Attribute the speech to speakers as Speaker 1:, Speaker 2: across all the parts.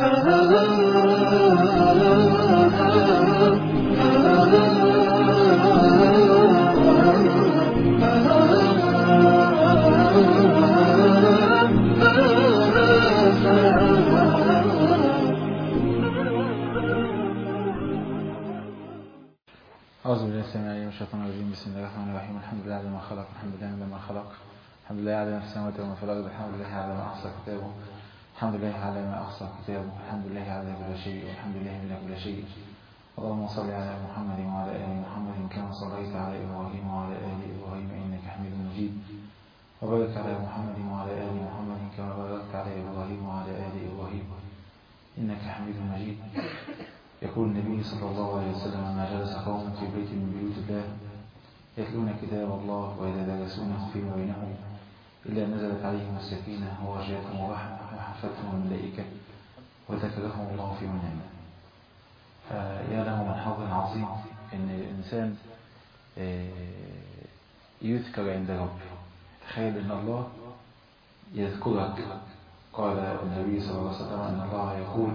Speaker 1: أعوذ بالله السميع العليم من الشيطان الرجيم. بسم الله الرحمن الرحيم. الحمد لله على ما خلق، الحمد لله على ما خلق، الحمد لله على ما في السماوات وما في الأرض، الحمد لله على ما أحصى كتابه، الحمد لله على ما أحصى كتابه، الحمد لله على كل شيء، والحمد لله من كل شيء. اللهم صل على محمد وعلى آل محمد كما صليت على إبراهيم وعلى آل إبراهيم إنك حميد مجيد، وبارك على محمد وعلى آل محمد كما باركت على إبراهيم وعلى آل إبراهيم إنك حميد مجيد. يقول النبي صلى الله عليه وسلم: ما جلس قوم في بيت من بيوت الله يتلون كتاب الله ويتدارسونه فيما بينهم إلا نزلت عليهم السكينة وغشيتهم الرحمة وحفتهم الملائكة وذكرهم الله في من عنده. فيا له من حظ عظيم أن الإنسان يذكر عند ربه. تخيل أن الله يذكرك. قال النبي صلى الله عليه وسلم أن الله يقول: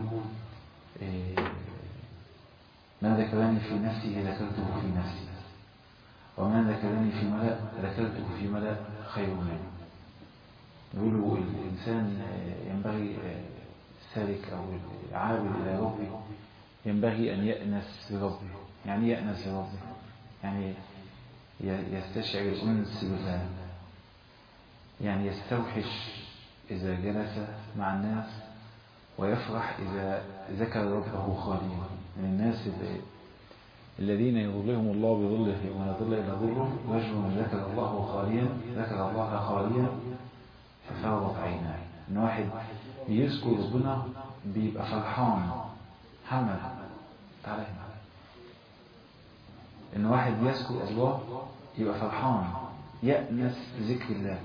Speaker 1: من ذكرني في نفسه ذكرته في نفسي، ومن ذكرني في ملأ ذكرته في ملأ خير منه. يقولوا الإنسان ينبغي السالك أو العابد إلى ربه ينبغي أن يأنس بربه. يعني يأنس بربه يعني يستشعر الأنس بالله، يعني يستوحش إذا جلس مع الناس، ويفرح إذا ذكر ربه خاليا. من الناس الذين يظلهم الله بظله يوم لا ظل إلا ظله، رجل ذكر الله خاليا ففاضت عيناه. إن واحد بيذكر ربنا بيبقى فرحان. محمد تعالى هنا. إن واحد يذكر الله يبقى فرحان، يأنس ذكر الله،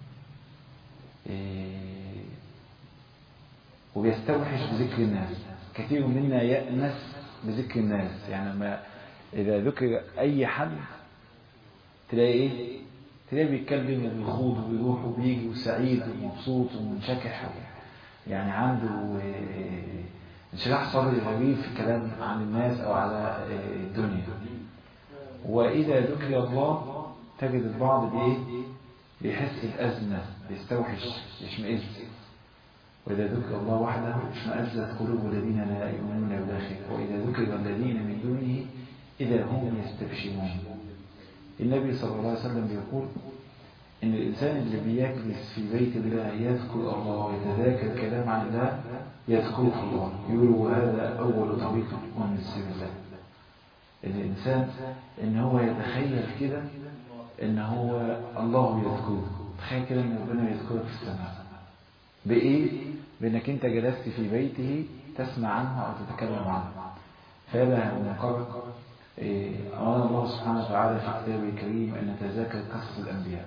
Speaker 1: وبيستوحش بذكر الناس. كثير منا يأنس بذكر الناس. يعني ما إذا ذكر أي حد تلاقي إيه؟ تلاقي بيتكلم وبيخوض وبيروح وبيجي وسعيد ومبسوط ومنشكح، يعني عنده انشراح صدري غريب في الكلام عن الناس أو على الدنيا. وإذا ذكر الله تجد البعض بإيه؟ بيحس الأزمة، بيستوحش، يشمئز. وإذا ذكر الله وحده اشمأزت قلوب الذين لا يؤمنون بالآخرة، وإذا ذكر الذين من دونه إذا هم يستبشرون. النبي صلى الله عليه وسلم بيقول إن الإنسان اللي بيجلس في بيت الله يذكر الله ويتذاكر الكلام عن الله يذكره الله. يقولوا هذا أول طريق الأنس بالله. الإنسان إن هو يتخيل كده إن هو الله يذكره. تخيل كده إن ربنا يذكرك في السماء. بإيه؟ بأنك أنت جلست في بيته تسمع عنه أو تتكلم عنه. فهذا من قبل أمر الله سبحانه وتعالى في كتابه الكريم أن نتذاكر قصص الأنبياء،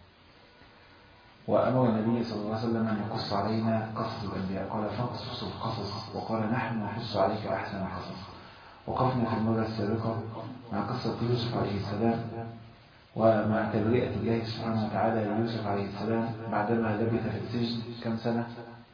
Speaker 1: وأمر النبي صلى الله عليه وسلم أن يقص علينا قصص الأنبياء. قال: فاقصص القصص، وقال: نحن نقص عليك أحسن القصص. وقفنا في المرة السابقة مع قصة يوسف عليه السلام، ومع تبرئة الله سبحانه وتعالى ليوسف عليه السلام بعدما لبث في السجن كم سنة؟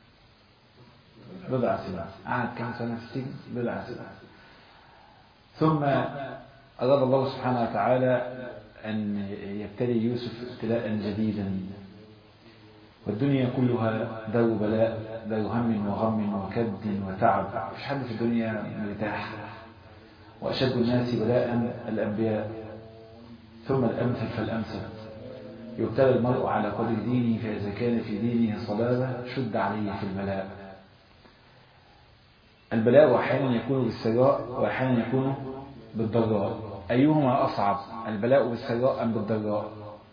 Speaker 1: بضع سنين. قعد كم سنة في السجن؟ بضع سنين. ثم أراد الله سبحانه وتعالى أن يبتلي يوسف ابتلاء جديدا. والدنيا كلها دار بلاء، دار هم وغم وكد وتعب. مفيش حد في الدنيا مرتاح. وأشد الناس بلاء الأنبياء، ثم الأمثل فالأمثل. يبتلى المرء على قدر دينه، فإذا كان في دينه صلابة شد عليه في البلاء. البلاء أحيانا يكون بالسراء وأحيانا يكون بالضراء. أيهما أصعب، البلاء بالسراء أم بالضراء؟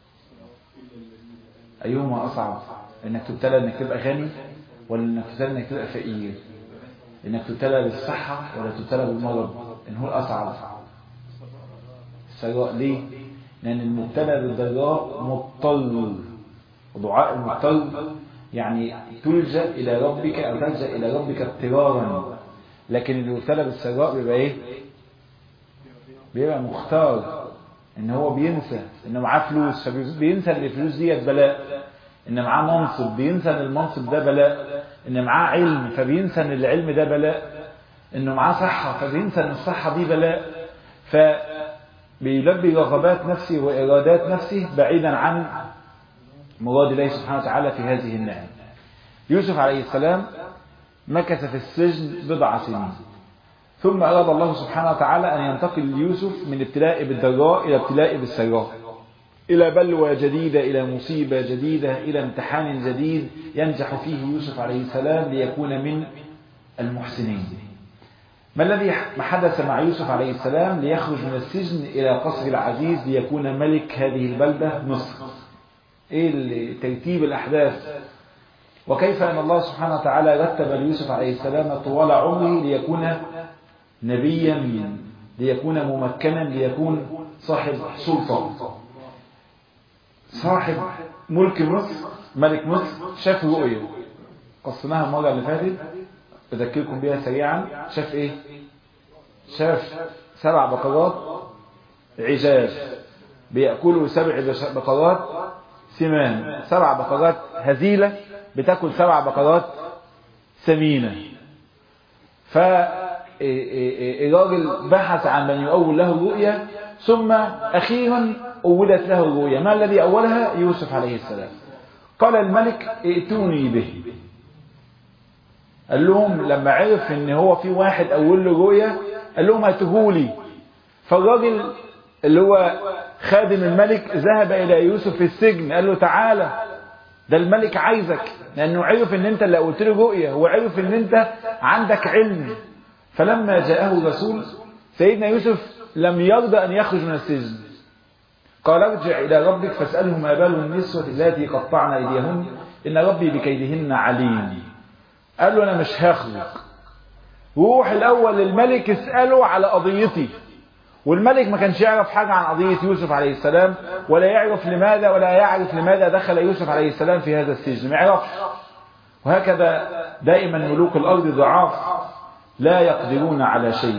Speaker 1: أيهما أصعب؟ إنك تبتلى إنك تبقى غني، ولا إنك تبتلى إنك تبقى فقير؟ إنك تبتلى بالصحة ولا تبتلى بالمرض؟ إن هو الأصعب السراء. ليه؟ لأن المبتلى بالضراء مضطر، ودعاء المضطر يعني تلجأ إلى ربك أو تلجأ إلى ربك اضطرارا. لكن اللي مبتلى بالسراء بيبقى إيه؟ بيبقى مختار. إن هو بينسى إنه معاه فلوس، فبينسى إن الفلوس دي بلاء. إن معاه منصب بينسى إن المنصب ده بلاء. ان معاه علم فبينسى ان العلم ده بلاء، انه معاه صحة فبينسى ان الصحة دي بلاء، فبيلبي رغبات نفسه وإرادات نفسه بعيدا عن مراد الله سبحانه وتعالى في هذه النعم. يوسف عليه السلام مكث في السجن بضع سنين، ثم أراد الله سبحانه وتعالى أن ينتقل ليوسف من ابتلاء بالضراء إلى ابتلاء بالسراء، إلى بلوى جديدة، إلى مصيبة جديدة، إلى امتحان جديد ينجح فيه يوسف عليه السلام ليكون من المحسنين. ما الذي حدث مع يوسف عليه السلام ليخرج من السجن إلى قصر العزيز ليكون ملك هذه البلدة مصر؟ إيه ترتيب الأحداث؟ وكيف أن الله سبحانه وتعالى رتب ليوسف عليه السلام طوال عمره ليكون نبيا، ليكون ممكنا، ليكون صاحب سلطة، صاحب ملك مصر، ملك مصر. شاف رؤية قصناها المرة اللي فاتت، أذكركم بها سريعا. شاف إيه؟ شاف 7 بقرات عجاف بيأكلوا 7 بقرات سمان، 7 بقرات هزيلة بتأكل 7 بقرات سمينة. فالراجل بحث عن من يؤول له الرؤيا، ثم أخيرا أولت له الرؤيا. ما الذي أولها؟ يوسف عليه السلام. قال الملك ائتوني به. قال لهم لما عرف ان هو في واحد أول له رؤيا قال لهم هاتهولي. فالراجل اللي هو خادم الملك ذهب إلى يوسف في السجن، قال له تعالى ده الملك عايزك، لأنه عرف ان انت اللي قلت له رؤيا، وعرف ان انت عندك علم. فلما جاءه الرسول سيدنا يوسف لم يرضى أن يخرج من السجن. قال ارجع إلى ربك فاسأله ما بال النسوة التي قطعن أيديهن إن ربي بكيدهن عليم. قال له أنا مش هخرج، روح الأول للملك اسأله على قضيتي. والملك ما كانش يعرف حاجة عن قضية يوسف عليه السلام، ولا يعرف لماذا، ولا يعرف لماذا دخل يوسف عليه السلام في هذا السجن، ما يعرفش. وهكذا دائما ملوك الأرض ضعاف لا يقدرون على شيء.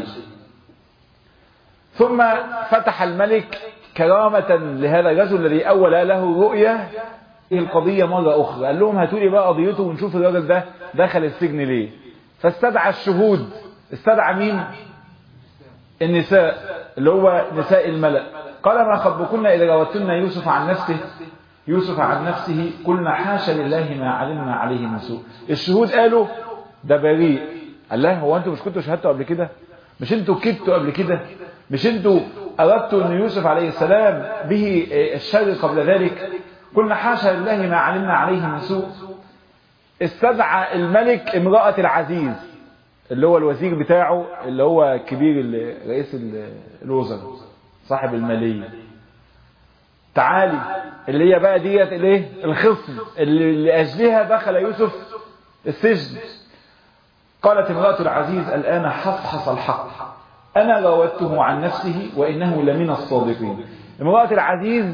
Speaker 1: ثم فتح الملك كرامة لهذا الرجل الذي أول له رؤية القضية مرة أخرى. قال لهم هاتوا لي بقى قضيته ونشوف الراجل ده دخل السجن ليه. فاستدعى الشهود. استدعى مين؟ النساء اللي هو نساء الملأ. قال ما خطبكن إذا راودتن يوسف عن نفسه قلنا حاشا لله ما علمنا عليه من سوء. الشهود قالوا ده بريء. قال له هو انتوا مش كنتوا شهدتوا قبل كده؟ مش انتوا كدتوا قبل كده؟ مش انتوا أردتوا أن يوسف عليه السلام به الشر قبل ذلك؟ قلنا حاشا لله ما علمنا عليه من سوء. استدعى الملك امرأة العزيز اللي هو الوزير بتاعه اللي هو كبير رئيس الوزراء صاحب المالية. تعالي اللي هي بقى ديت الايه الخصم اللي لأجلها دخل يوسف السجن. قالت امرأة العزيز الآن حصحص الحق أنا راودته عن نفسه وإنه لمن الصادقين. امرأة العزيز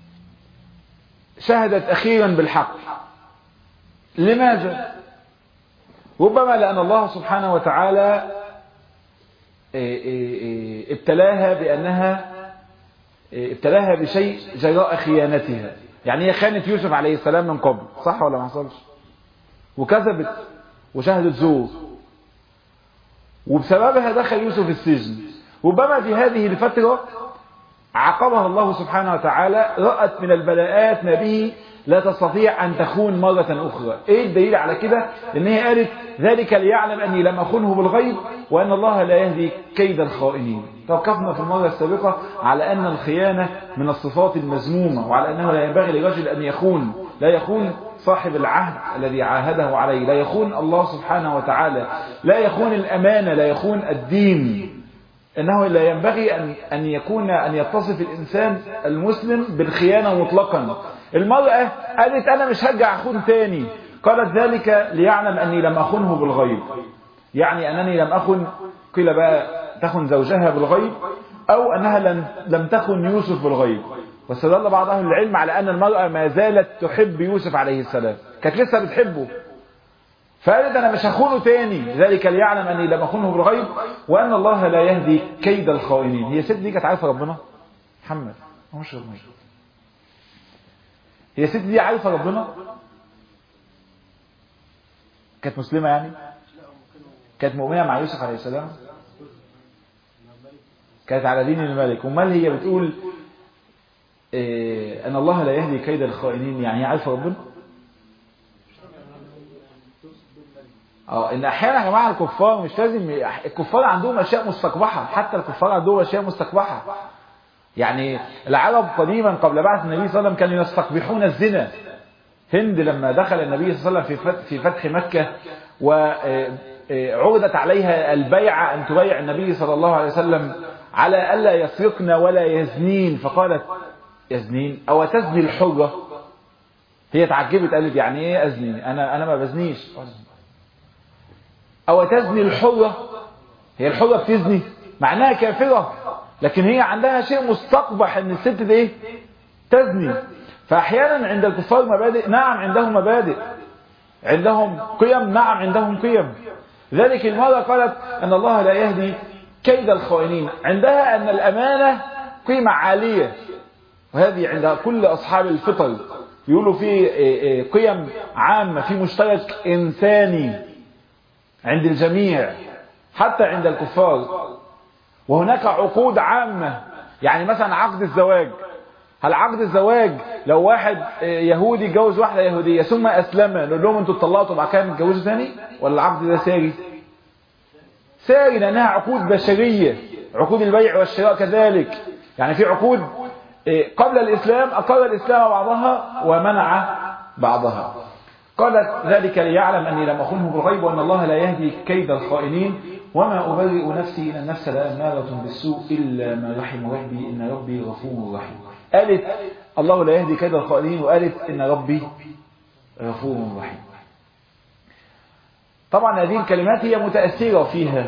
Speaker 1: شهدت أخيرا بالحق. لماذا؟ ربما لأن الله سبحانه وتعالى ابتلاها بشيء جراء خيانتها. يعني هي خانت يوسف عليه السلام من قبل، صح ولا ما حصلش؟ وكذبت وشهدت زور، وبسببها دخل يوسف السجن. ربما في هذه الفترة عاقبها الله سبحانه وتعالى، رأت من البلاءات ما به لا تستطيع أن تخون مرة أخرى. إيه الدليل على كده؟ لأن هي قالت ذلك ليعلم أني لم أخنه بالغيب وأن الله لا يهدي كيد الخائنين. توقفنا في المرة السابقة على أن الخيانة من الصفات المذمومة، وعلى أنه لا ينبغي لرجل أن يخون، لا يخون صاحب العهد الذي عاهده عليه، لا يخون الله سبحانه وتعالى، لا يخون الأمانة، لا يخون الدين. إنه لا ينبغي أن يتصف الإنسان المسلم بالخيانة مطلقا. المرأة قالت أنا مش هرجع أخون تاني. قالت ذلك ليعلم أني لم أخنه بالغيب، يعني أنني لم أخن، قيل بقى تخن زوجها بالغيب أو أنها لم تخن يوسف بالغيب. واستدل بعض أهل العلم على أن المرأة ما زالت تحب يوسف عليه السلام، كانت لسه بتحبه، فقالت أنا مش هخونه تاني، ذلك ليعلم أني لم أخنه بالغيب وأن الله لا يهدي كيد الخائنين. هي ست دي كانت عارفة ربنا؟ محمد مش ربنا. هي ست دي عارفة ربنا؟ كانت مسلمة يعني؟ كانت مؤمنة مع يوسف عليه السلام؟ كانت على دين الملك. ومال هي بتقول ان الله لا يهدي كيد الخائنين، يعني هي عارفة ربنا؟ ان احيانا يا جماعه الكفار مش لازم، الكفار عندهم اشياء مستقبحه، حتى الكفار عندهم اشياء مستقبحه. يعني العرب قديما قبل بعث النبي صلى الله عليه وسلم كانوا يستقبحون الزنا. هند لما دخل النبي صلى الله عليه وسلم في فتح مكة وعرضت عليها البيعة أن تبايع النبي صلى الله عليه وسلم على ألا يسرقن ولا يزنين، فقالت يزنين أو تزني الحرة؟ هي تعجبت قالت يعني ايه أزني؟ أنا ما بزنيش. أو تزني الحرة؟ هي الحرة بتزني معناها كافرة، لكن هي عندها شيء مستقبح ان الست دي ايه؟ تزني. فاحيانا عند الكفار مبادئ، نعم عندهم مبادئ، عندهم قيم، نعم عندهم قيم. ذلك المرة قالت ان الله لا يهدي كيد الخائنين، عندها ان الامانة قيمة عالية، وهذه عند كل اصحاب الفطر يقولوا في قيم عامة، في مشترك انساني عند الجميع حتى عند الكفار. وهناك عقود عامة، يعني مثلا عقد الزواج. هل عقد الزواج لو واحد يهودي اتجوز واحدة يهودية ثم أسلم نقول لهم انتوا اتطلقتوا بعد كده نتجوزوا ثاني؟ ولا العقد ده ساري؟ ساري، لأنها عقود بشرية. عقود البيع والشراء كذلك، يعني في عقود قبل الإسلام أقر الإسلام بعضها ومنع بعضها. قالت ذلك ليعلم أني لم أخنه بالغيب وأن الله لا يهدي كيد الخائنين وما أبرئ نفسي إن النفس لأمارة بالسوء إلا ما رحم ربي إن ربي غفور رحيم. قالت الله لا يهدي كيد الخائنين، وقالت إن ربي غفور رحيم. طبعا هذه الكلمات هي متأثرة فيها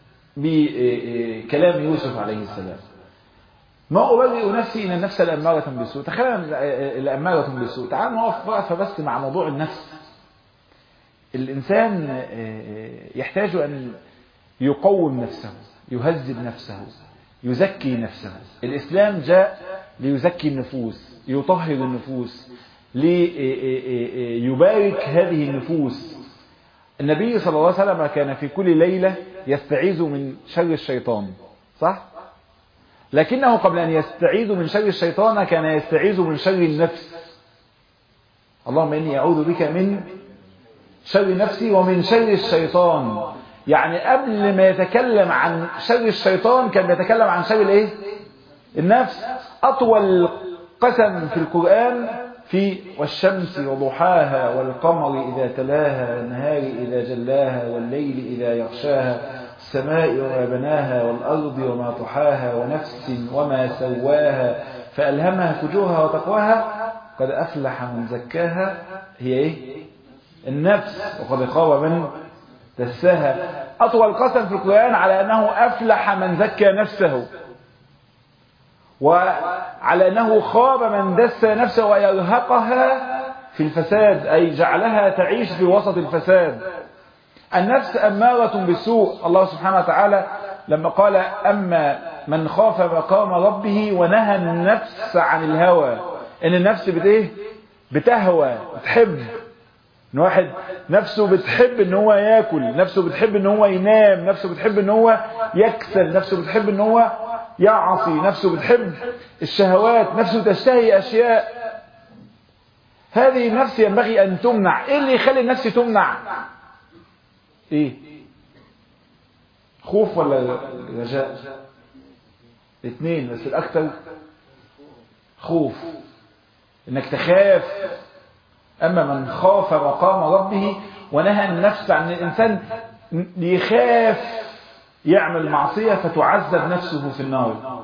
Speaker 1: بكلام يوسف عليه السلام. ما أبرئ نفسي إن النفس لأمارة بالسوء. تخيل لأمارة بالسوء. تعال نقف وقفة بس مع موضوع النفس. الإنسان يحتاج أن يقوم نفسه، يهذب نفسه، يزكي نفسه. الإسلام جاء ليزكي النفوس، يطهر النفوس، ليبارك هذه النفوس. النبي صلى الله عليه وسلم كان في كل ليلة يستعيذ من شر الشيطان، صح؟ لكنه قبل أن يستعيذ من شر الشيطان كان يستعيذ من شر النفس. اللهم إني أعوذ بك من شر نفسي ومن شر الشيطان. يعني قبل ما يتكلم عن شر الشيطان كان بيتكلم عن شر الايه؟ النفس. أطول قسم في القرآن في والشمس وضحاها والقمر إذا تلاها والنهار إذا جلاها والليل إذا يغشاها السماء وما بناها والأرض وما طحاها ونفس وما سواها فألهمها فجورها وتقواها قد أفلح من زكاها. هي إيه؟ النفس. وقد خاب من دساها. أطول قسم في القرآن على أنه أفلح من زكى نفسه، وعلى أنه خاب من دس نفسه ويرهقها في الفساد، أي جعلها تعيش في وسط الفساد. النفس أمارة بالسوء. الله سبحانه وتعالى لما قال أما من خاف مقام ربه ونهى النفس عن الهوى، إن النفس بتهوى، بتحب. إن واحد نفسه بتحب إن هو يأكل، نفسه بتحب إن هو ينام، نفسه بتحب إن هو يكسل، نفسه بتحب إن هو يعصي، نفسه بتحب الشهوات، نفسه تشتهي أشياء. هذه النفس ينبغي أن تمنع. إيه اللي يخلي النفس تمنع؟ إيه؟ خوف ولا رجاء؟ الاثنين، بس الأكثر خوف، إنك تخاف. أما من خاف مقام ربه ونهى النفس عن الإنسان يخاف يعمل معصية فتعذب نفسه في النار.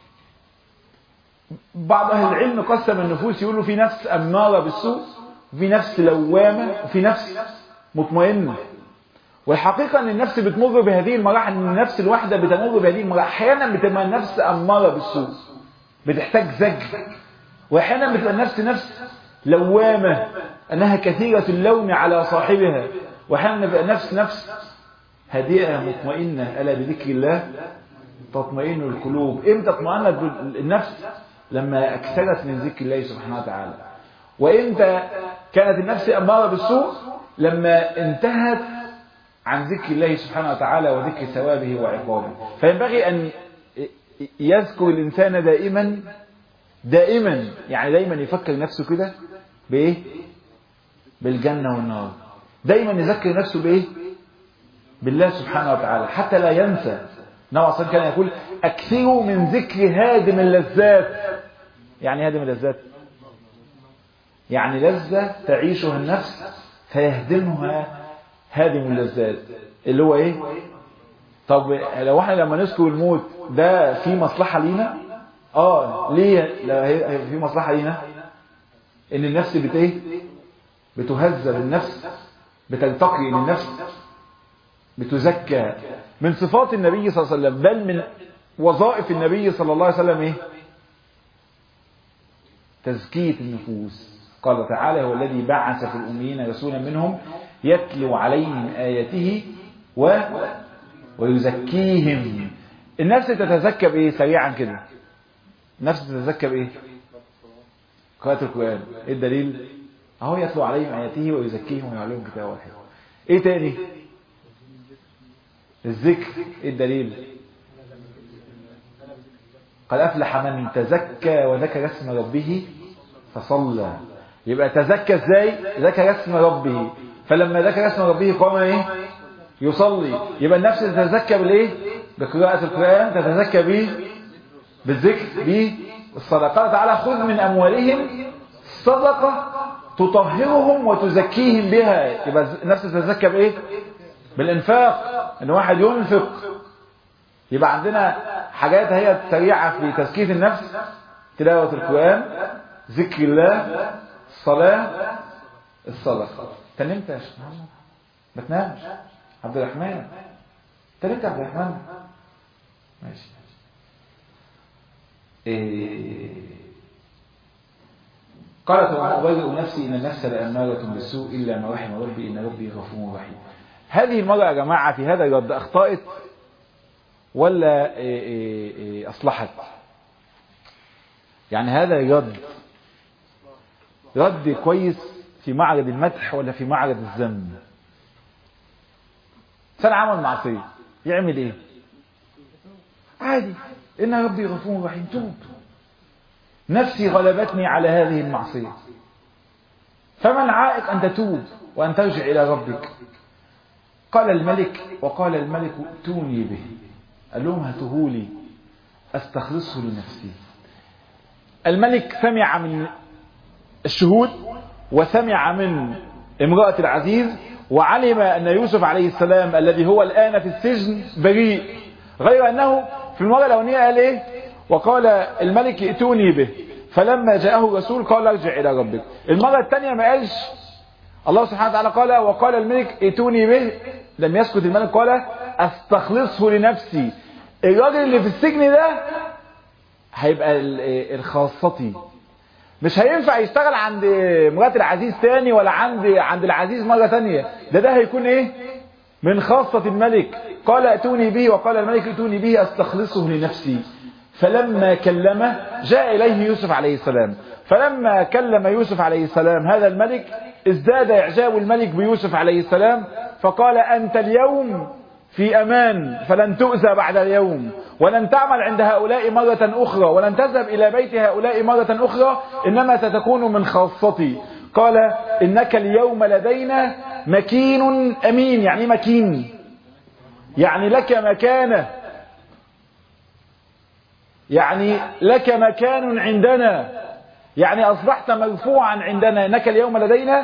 Speaker 1: بعض أهل العلم قسم النفوس، يقولوا في نفس أمارة بالسوء، وفي نفس لوامة، وفي نفس مطمئنة. والحقيقة أن النفس بتمر بهذه المراحل، أن النفس الواحدة بتمر بهذه المراحل. أحيانا بتبقى النفس أمارة بالسوء بتحتاج زجر، وأحيانا بتبقى النفس نفس لوامة أنها كثيرة اللوم على صاحبها، وأحيانا بتبقى نفس هادئة مطمئنة. ألا بذكر الله تطمئن القلوب. إمتى اطمئنت النفس؟ لما أكثرت من ذكر الله سبحانه وتعالى. وإمتى كانت النفس أمارة بالسوء؟ لما انتهت عن ذكر الله سبحانه وتعالى وذكر ثوابه وعقابه. فينبغي أن يذكر الإنسان دائما يعني دائما يفكر نفسه كده بإيه؟ بالجنة والنار. دائما يذكر نفسه بإيه؟ بالله سبحانه وتعالى حتى لا ينسى. النبي صلى الله عليه وسلم كان يقول أكثروا من ذكر هادم اللذات. يعني هادم اللذات يعني لذة تعيشها النفس فيهدمها هادم اللذات اللي هو ايه؟ طب لو احنا لما نذكر الموت ده في مصلحة لينا؟ ليه في مصلحة لينا؟ ان النفس بتهذب، النفس بتلتقي، ان النفس بتزكى. من صفات النبي صلى الله عليه وسلم بل من وظائف النبي صلى الله عليه وسلم ايه؟ تزكية النفوس. قال تعالى هو الذي بعث في الأميين رسولا منهم يتلو عليهم آياته ويزكيهم. النفس تتزكى بإيه؟ سريعا كده النفس تتزكى بإيه؟ قراءة القرآن. إيه الدليل؟ أهو يتلو عليهم آياته ويزكيهم ويعلمهم كتابه والحكمة. إيه تاني؟ الذكر. إيه الدليل؟ قد أفلح من تزكى وذكر اسم ربه فصلى. يبقى تزكى ازاي؟ ذكر اسم ربه، فلما ذكر اسم ربه قام ايه؟ يصلي. يبقى النفس تتزكى بالايه؟ بقراءة القرآن، تتزكى به بالذكر، بالصلاة. قال تعالى خذ من أموالهم صدقة تطهرهم وتزكيهم بها. يبقى النفس تتزكى بايه؟ بالإنفاق، ان واحد ينفق. يبقى عندنا حاجات هي سريعة في تزكية النفس: تلاوة القرآن، ذكر الله، الصلاة، الصدقة. تنمت يا شيخ محمد؟ ما تنامش عبد الرحمن. تنمت عبد الرحمن؟ ماشي. قالت وأبرئ نفسي إن النفس لأمارة بالسوء إلا ما رحم ربي إن ربي غفور رحيم. هذه المرأة يا جماعة في هذا الرد أخطأت ولا أصلحت؟ يعني هذا رد كويس في معرض المدح ولا في معرض الذم؟ إنسان عمل معصية يعمل إيه؟ عادي، إن ربي غفور رحيم، توب. نفسي غلبتني على هذه المعصية، فما العائق أن تتوب وأن ترجع إلى ربك؟ قال الملك وقال الملك ائتوني به. قال لهم هاتوهولي أستخلصه لنفسي. الملك سمع من الشهود وسمع من امرأة العزيز وعلم أن يوسف عليه السلام الذي هو الآن في السجن بريء، غير أنه في المرة الأولانية قال إيه؟ وقال الملك ائتوني به، فلما جاءه الرسول قال ارجع إلى ربك. المرة الثانية ما قالش الله سبحانه وتعالى قال وقال الملك ائتوني به، لم يسكت الملك، قال استخلصه لنفسي. الراجل اللي في السجن ده هيبقى الخاصتي، مش هينفع يشتغل عند مرات العزيز تاني ولا عند العزيز مرة تانية. ده هيكون ايه؟ من خاصة الملك. قال ائتوني به وقال الملك ائتوني به استخلصه لنفسي. فلما كلمه جاء إليه يوسف عليه السلام. فلما كلم يوسف عليه السلام هذا الملك ازداد إعجاب الملك بيوسف عليه السلام، فقال أنت اليوم في أمان، فلن تؤذى بعد اليوم، ولن تعمل عند هؤلاء مرة أخرى، ولن تذهب إلى بيت هؤلاء مرة أخرى، إنما ستكون من خاصتي. قال إنك اليوم لدينا مكين أمين. يعني مكين يعني لك مكانة، يعني لك مكان عندنا، يعني أصبحت مرفوعا عندنا. إنك اليوم لدينا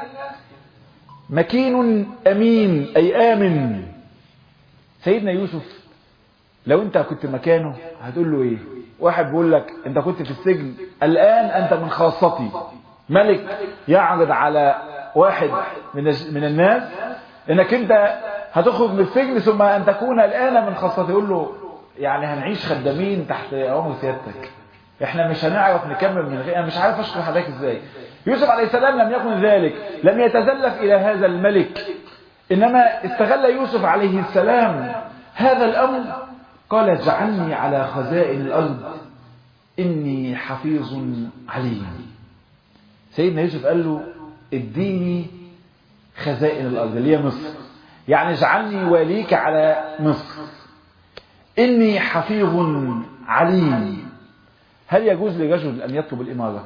Speaker 1: مكين أمين أي آمن. سيدنا يوسف لو انت كنت مكانه هتقول له ايه؟ واحد بيقول لك انت كنت في السجن، الآن انت من خاصتي. ملك يعرض على واحد من الناس انك انت هتخرج من السجن ثم ان تكون الآن من خاصتي. يقول له يعني هنعيش خدامين تحت امر سيادتك، احنا مش هنعرف نكمل من غير. انا مش عارف اشكر حضرتك ازاي. يوسف عليه السلام لم يكن ذلك، لم يتزلف الى هذا الملك، انما استغل يوسف عليه السلام هذا الامر. قال اجعلني على خزائن الارض اني حفيظ عليم. سيدنا يوسف قال له اديني خزائن الأرض اللي هي مصر، يعني اجعلني واليك على مصر، إني حفيظ عليم. هل يجوز لرجل أن يطلب الإمارة؟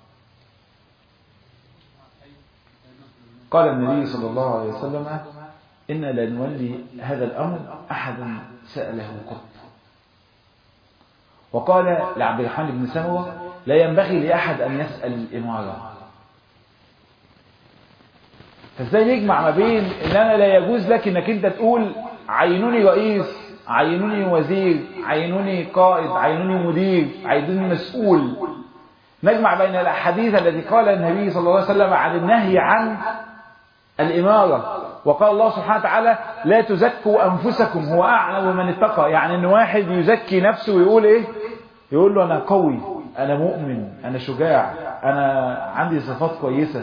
Speaker 1: قال النبي صلى الله عليه وسلم إن لا نولي هذا الأمر أحدا سأله قط. وقال لعبد الرحمن بن سمرة لا ينبغي لأحد أن يسأل الإمارة. فازاي نجمع ما بين ان انا لا يجوز لك انك انت تقول عينوني رئيس، عينوني وزير، عينوني قائد، عينوني مدير، عينوني مسؤول، نجمع بين الاحاديث التي قال النبي صلى الله عليه وسلم عن النهي عن الاماره، وقال الله سبحانه وتعالى لا تزكوا انفسكم هو اعلم من اتقى. يعني ان واحد يزكي نفسه ويقول ايه؟ يقول له انا قوي، انا مؤمن، انا شجاع، انا عندي صفات كويسه.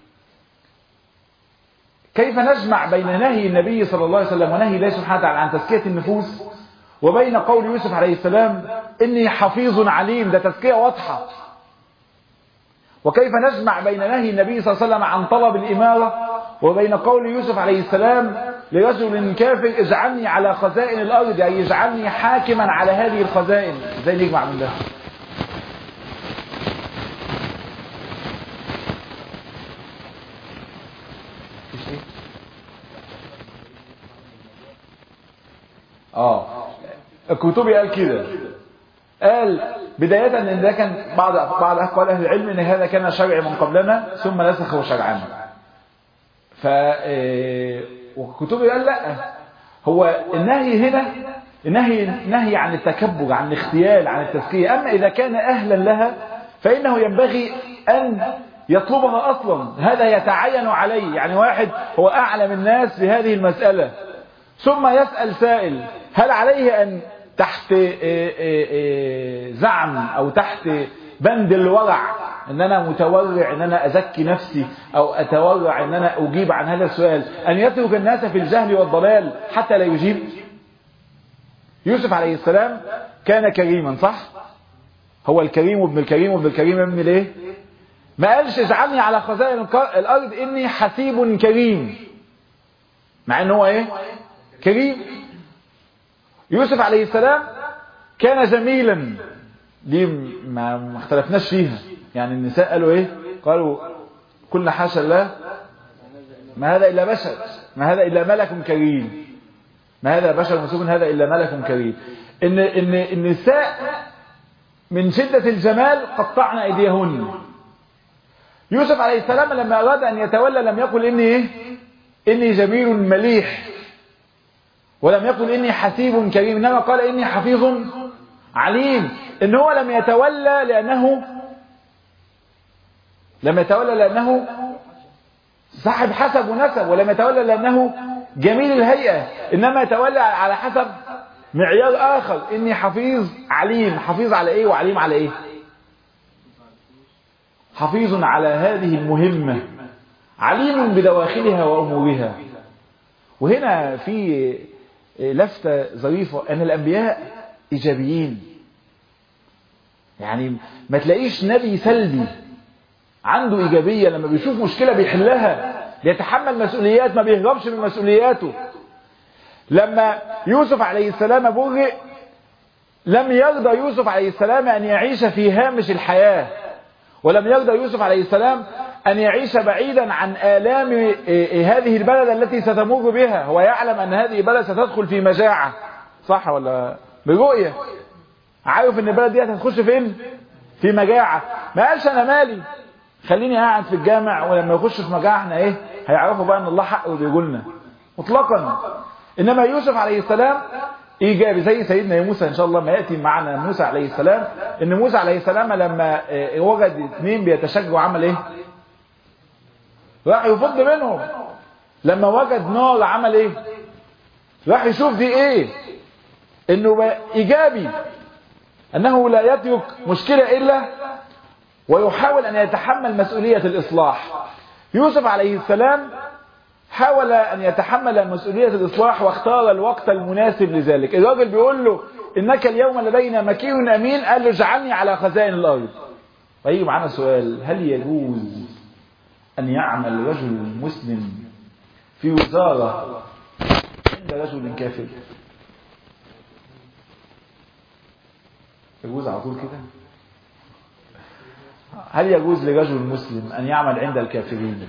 Speaker 1: كيف نجمع بين نهي النبي صلى الله عليه وسلم ونهي الله سبحانه وتعالى عن تزكية النفوس وبين قول يوسف عليه السلام إني حفيظ عليم؟ ده تزكية واضحة. وكيف نجمع بين نهي النبي صلى الله عليه وسلم عن طلب الإمارة وبين قول يوسف عليه السلام لرجل كافر اجعلني على خزائن الأرض، أي اجعلني حاكما على هذه الخزائن؟ ازاي نجمع من ده؟ الكتبي قال كده، قال بداية ان ده كان بعض اقوال اهل العلم ان هذا كان شرع من قبلنا ثم نسخه شرعا. والكتبي قال لا، هو النهي هنا نهي عن التكبر، عن الاختيال، عن التزكية. اما اذا كان اهلا لها فانه ينبغي ان يطلبها اصلا، هذا يتعين عليه. يعني واحد هو اعلم الناس بهذه المسألة ثم يسأل سائل هل عليه ان تحت زعم او تحت بند الورع ان انا متورع ان انا ازكي نفسي او اتورع ان انا اجيب عن هذا السؤال، ان يترك الناس في الجهل والضلال حتى لا يجيب؟ يوسف عليه السلام كان كريما، صح؟ هو الكريم وابن الكريم وابن الكريم ابن الايه؟ ما قالش اجعلني على خزائن الارض اني حسيب كريم، مع ان هو ايه؟ كريم. يوسف عليه السلام كان جميلا، دي ما اختلفناش فيها. يعني النساء قالوا ايه؟ قالوا كل حاشا الله، ما هذا الا بشر، ما هذا الا ملك كريم، ما هذا بشر مسوق، هذا الا ملك كريم. ان النساء من شدة الجمال قطعن ايديهن. يوسف عليه السلام لما اراد ان يتولى لم يقل اني ايه؟ اني جميل مليح، ولم يقل إني حسيب كريم، إنما قال إني حفيظ عليم. إن هو لم يتولى لأنه صاحب حسب ونسب، ولم يتولى لأنه جميل الهيئة، إنما يتولى على حسب معيار آخر. إني حفيظ عليم، حفيظ على إيه وعليم على إيه؟ حفيظ على هذه المهمة، عليم بدواخلها وأمورها. وهنا في لفتة ظريفة أن الأنبياء إيجابيين. يعني ما تلاقيش نبي سلبي، عنده إيجابية، لما بيشوف مشكلة بيحلها، بيتحمل مسؤوليات، ما بيهربش من مسؤولياته. لما يوسف عليه السلام برئ لم يرضى يوسف عليه السلام أن يعيش في هامش الحياة، ولم يرضى يوسف عليه السلام أن يعيش بعيدا عن آلام هذه البلد التي ستمر بها. هو يعلم أن هذه البلد ستدخل في مجاعة، صح ولا؟ برؤية عارف أن البلد دي هتخش فين؟ في مجاعة. ما قالش أنا مالي، خليني قاعد في الجامع، ولما يخش في مجاعة احنا ايه؟ هيعرفوا بقى أن الله حقه بيقولنا مطلقا. إنما يوسف عليه السلام إيجابي زي سيدنا موسى. إن شاء الله ما يأتي معنا موسى عليه السلام، إن موسى عليه السلام لما وجد اثنين بيتشجعوا عمل إيه؟ راح يفض منهم. لما وجد نار عمل إيه؟ راح يشوف دي إيه؟ إنه إيجابي، أنه لا يترك مشكلة إلا ويحاول أن يتحمل مسؤولية الإصلاح. يوسف عليه السلام حاول أن يتحمل مسؤولية الإصلاح واختار الوقت المناسب لذلك. الراجل بيقول له إنك اليوم لدينا مكين أمين، قال له اجعلني على خزائن الأرض. ويجي معنا سؤال، هل يجوز أن يعمل رجل مسلم في وزارة عند رجل كافر؟ يجوز على طول كده؟ هل يجوز لرجل مسلم أن يعمل عند الكافرين؟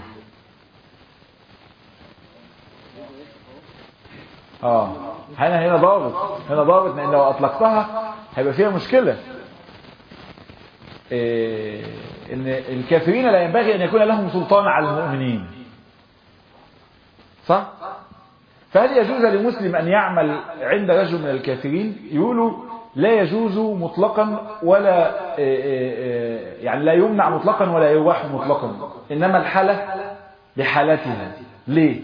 Speaker 1: هنا ضابط لأن لو أطلقتها هيبقى فيها مشكلة. إن الكافرين لا ينبغي أن يكون لهم سلطان على المؤمنين، صح؟ فهل يجوز لمسلم أن يعمل عند رجل من الكافرين؟ يقولوا لا يجوز مطلقا ولا يعني لا يمنع مطلقا ولا يباح مطلقا، إنما الحالة بحالتها. ليه؟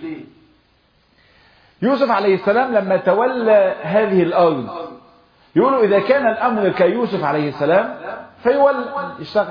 Speaker 1: يوسف عليه السلام لما تولى هذه الأرض يقولوا إذا كان الأمر كيوسف عليه السلام فيولى يشتغل.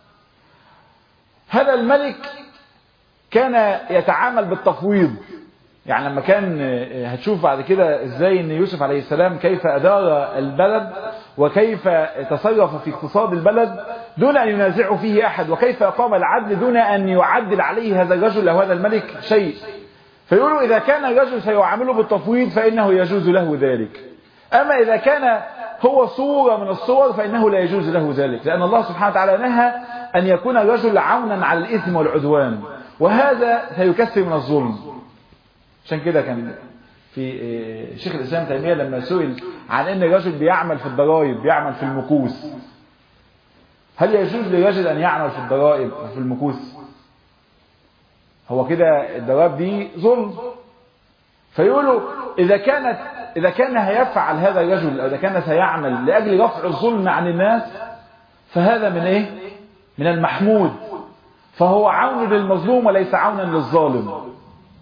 Speaker 1: هذا الملك كان يتعامل بالتفويض، يعني لما كان هتشوف بعد كده ازاي ان يوسف عليه السلام كيف ادار البلد وكيف تصرف في اقتصاد البلد دون ان ينازعه فيه احد، وكيف اقام العدل دون ان يعدل عليه هذا الرجل او هذا الملك شيء. فيقولوا اذا كان الرجل سيعامله بالتفويض فانه يجوز له ذلك، اما اذا كان هو صورة من الصور فانه لا يجوز له ذلك، لان الله سبحانه وتعالى نهى ان يكون الرجل عونا على الاثم والعدوان، وهذا سيكثر من الظلم. عشان كده كان في شيخ الإسلام تيمية لما سئل عن ان الرجل بيعمل في الضرائب، بيعمل في المكوس، هل يجوز للرجل ان يعمل في الضرائب وفي المكوس؟ هو كده الضرائب دي ظلم. فيقولوا اذا كان هيفعل هذا الرجل، او اذا كان سيعمل لاجل رفع الظلم عن الناس، فهذا من ايه؟ من المحمود، فهو عون للمظلوم وليس عونا للظالم.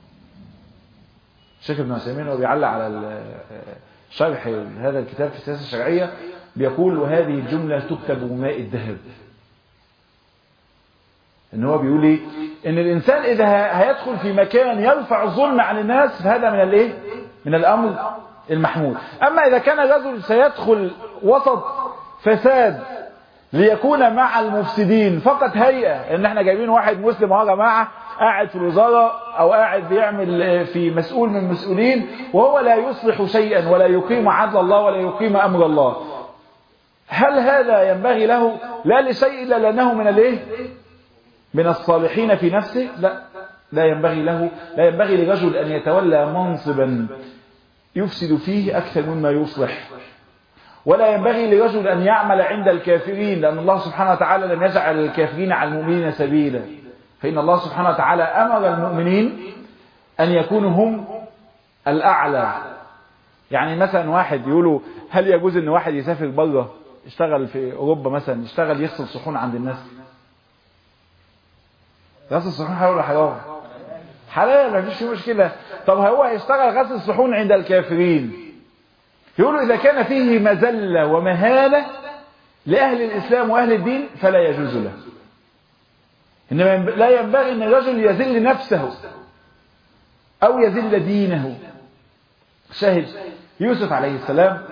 Speaker 1: الشيخ ابن عثيمين وهو بيعلق على شرح هذا الكتاب في السياسة الشرعية بيقول وهذه الجملة تكتب بماء الذهب. ان هو بيقول ايه؟ ان الانسان اذا هيدخل في مكان يرفع الظلم عن الناس فهذا من الايه؟ من الامر المحمود. اما اذا كان الرجل سيدخل وسط فساد ليكون مع المفسدين فقط هيئة، ان احنا جايبين واحد مسلم يا جماعه قاعد في الوزارة او قاعد بيعمل في مسؤول من المسؤولين وهو لا يصلح شيئا ولا يقيم عدل الله ولا يقيم امر الله، هل هذا ينبغي له؟ لا لشيء الا لانه من الايه؟ من الصالحين في نفسه؟ لا ينبغي له، لا ينبغي لرجل ان يتولى منصبا يفسد فيه اكثر مما يصلح، ولا ينبغي لرجل ان يعمل عند الكافرين، لان الله سبحانه وتعالى لم يجعل الكافرين على المؤمنين سبيلا، فإن الله سبحانه وتعالى أمر المؤمنين أن يكونوا هم الأعلى. يعني مثلا واحد يقولوا هل يجوز أن واحد يسافر بره يشتغل في أوروبا مثلا، يشتغل يغسل صحون عند الناس؟ غسل الصحون حلال ولا حرام؟ حلال، ما فيش فيه مشكلة. طب هو هيشتغل غسل الصحون عند الكافرين، يقولوا إذا كان فيه مذلة ومهانة لأهل الإسلام وأهل الدين فلا يجوز له. إنما لا ينبغي أن الرجل يذل نفسه أو يذل دينه. شاهد يوسف عليه السلام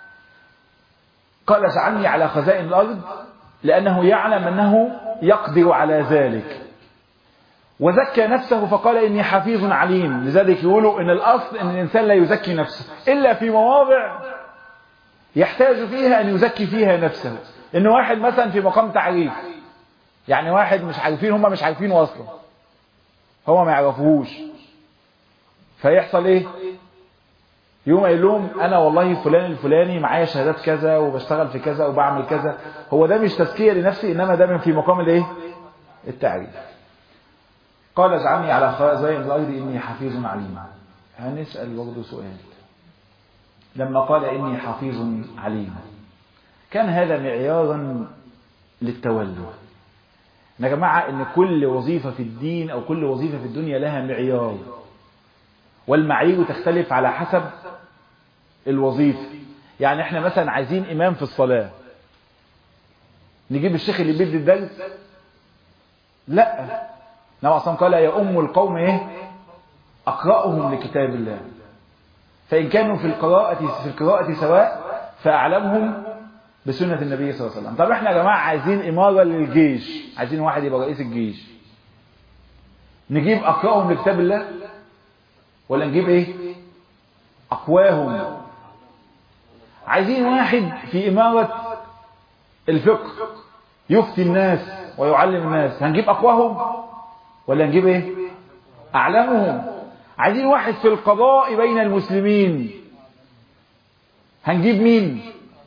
Speaker 1: قال اجعلني على خزائن الأرض لأنه يعلم أنه يقدر على ذلك، وزكى نفسه فقال إني حفيظ عليم. لذلك يقولوا إن الأصل أن الإنسان لا يزكي نفسه إلا في مواضع يحتاج فيها أن يزكي فيها نفسه. إن واحد مثلا في مقام تعريف، يعني واحد مش عارفين، هم مش عارفينه اصلا، هو ما يعرفوهوش، فيحصل ايه؟ يوم قايل لهم انا والله فلان الفلاني معايا شهادات كذا وبشتغل في كذا وبعمل كذا. هو ده مش تزكيه لنفسي، انما ده من في مقام الايه؟ التعريف. قال اجعلني على خزائن الارض اني حفيظ عليم. هنسال برضه سؤال، لما قال اني حفيظ عليم كان هذا معيارا للتولي؟ يا جماعة ان كل وظيفة في الدين او كل وظيفة في الدنيا لها معيار، والمعايير تختلف على حسب الوظيفة. يعني احنا مثلا عايزين امام في الصلاة، نجيب الشيخ اللي بيدي الدرس؟ لا، النبي اصلا قال يا ام القوم ايه؟ اقرأهم لكتاب الله، فان كانوا في القراءة سواء فاعلمهم بسنة النبي صلى الله عليه وسلم. طب احنا يا جماعة عايزين إمارة للجيش، عايزين واحد يبقى رئيس الجيش، نجيب أقرأهم لكتاب الله؟ ولا نجيب ايه؟ اقواهم. عايزين واحد في امارة الفقه يفتي الناس ويعلم الناس، هنجيب اقواهم ولا نجيب ايه؟ اعلمهم. عايزين واحد في القضاء بين المسلمين، هنجيب مين؟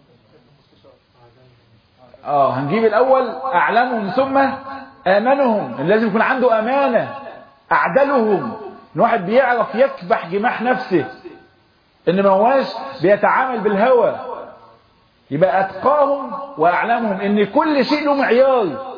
Speaker 1: هنجيب الاول اعلمهم ثم امنهم. لازم يكون عنده امانة. اعدلهم، ان واحد بيعرف يكبح جماح نفسه، ان ما هواش بيتعامل بالهوى. يبقى اتقاهم واعلمهم، ان كل شيء له معيار.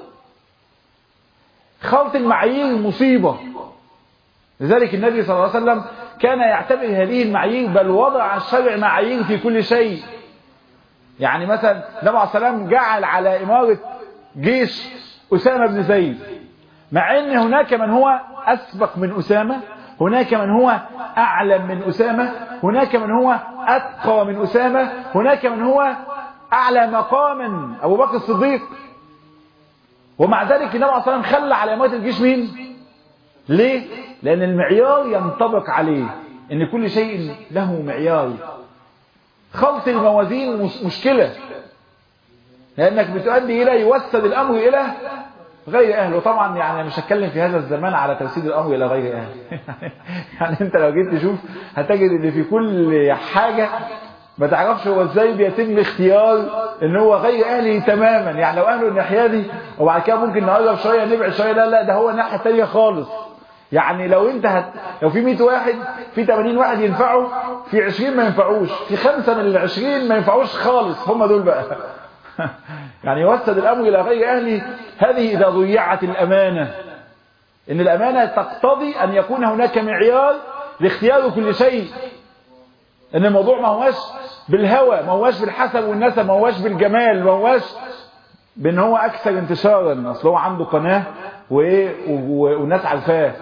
Speaker 1: خلط المعايير مصيبة. لذلك النبي صلى الله عليه وسلم كان يعتبر هذه المعايير، بل وضع الشرع معايير في كل شيء. يعني مثلا النبي عليه الصلاة والسلام جعل على إمارة جيش أسامة بن زيد، مع ان هناك من هو أسبق من أسامة، هناك من هو أعلم من أسامة، هناك من هو أتقى من أسامة، هناك من هو أعلى مقاما أبو بكر الصديق. ومع ذلك النبي عليه الصلاة والسلام خلى على إمارة الجيش مين؟ ليه؟ لأن المعيار ينطبق عليه، إن كل شيء له معيار. خلط الموازين مشكلة، لأنك بتؤدي إلى يوسد الأمر إلى غير أهله. طبعا يعني مش هتكلم في هذا الزمان على توسيد الأمر إلى غير أهله. يعني أنت لو جيت تشوف هتجد إن في كل حاجة ما تعرفش هو ازاي بيتم اختيار ان هو غير اهله تماما. يعني لو اهله الناحيه دي وبعد كده ممكن نقرب شويه نبعد شويه، لا ده هو الناحيه الثانيه خالص. يعني لو انت لو في 100 واحد، في 80 واحد ينفعوا، في 20 ما ينفعوش، في 5 من ال20 ما ينفعوش خالص، هم دول بقى. يعني يوسد الامر الى غير اهله. هذه اذا ضيعت الامانه. ان الامانه تقتضي ان يكون هناك معيار لاختيار كل شيء. ان الموضوع ما هواش بالهوى، ما هواش بالحسب والنسب، ما هواش بالجمال، ما هواش بان هو اكثر انتشارا، اصل هو عنده قناه والناس عارفاه.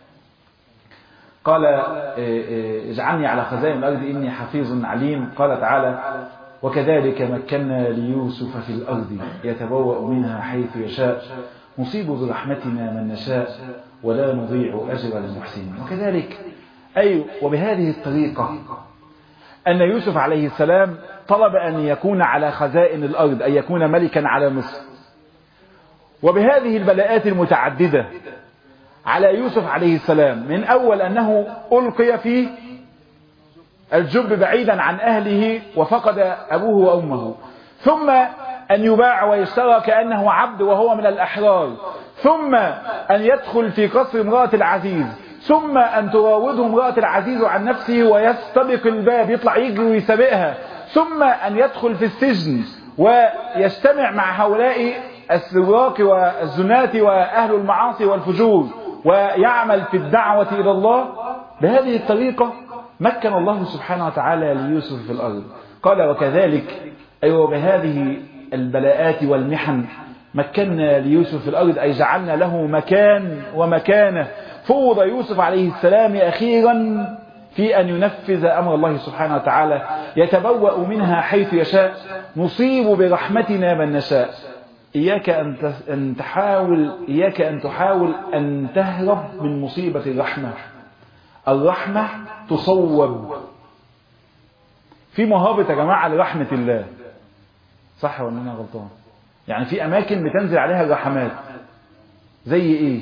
Speaker 1: قال اجعلني على خزائن الارض اني حفيظ عليم. قال تعالى وكذلك مكنا ليوسف في الارض يتبوأ منها حيث يشاء نصيب برحمتنا من نشاء ولا نضيع اجر المحسنين. وكذلك اي وبهذه الطريقه أن يوسف عليه السلام طلب أن يكون على خزائن الأرض، أن يكون ملكا على مصر. وبهذه البلاءات المتعددة على يوسف عليه السلام، من أول أنه ألقي في الجب بعيدا عن أهله وفقد أبوه وأمه، ثم أن يباع ويشترى كأنه عبد وهو من الأحرار، ثم أن يدخل في قصر امرأة العزيز، ثم أن تراوده امرأة العزيز عن نفسه ويستبق الباب، يطلع يجري ويسابقها، ثم أن يدخل في السجن ويجتمع مع هؤلاء السراق والزنات وأهل المعاصي والفجور ويعمل في الدعوة إلى الله. بهذه الطريقة مكن الله سبحانه وتعالى ليوسف في الأرض. قال وكذلك أي بهذه البلاءات والمحن مكنا ليوسف في الأرض، أي جعلنا له مكان ومكانة. فوض يوسف عليه السلام أخيرا في أن ينفذ أمر الله سبحانه وتعالى يتبوأ منها حيث يشاء نصيب برحمتنا من نشاء. إياك أن تحاول أن تهرب من مصيبة الرحمة. الرحمة تصوب. في مهابة يا جماعة لرحمة الله، صح ولا أنا غلطان؟ يعني في أماكن بتنزل عليها الرحمات زي إيه؟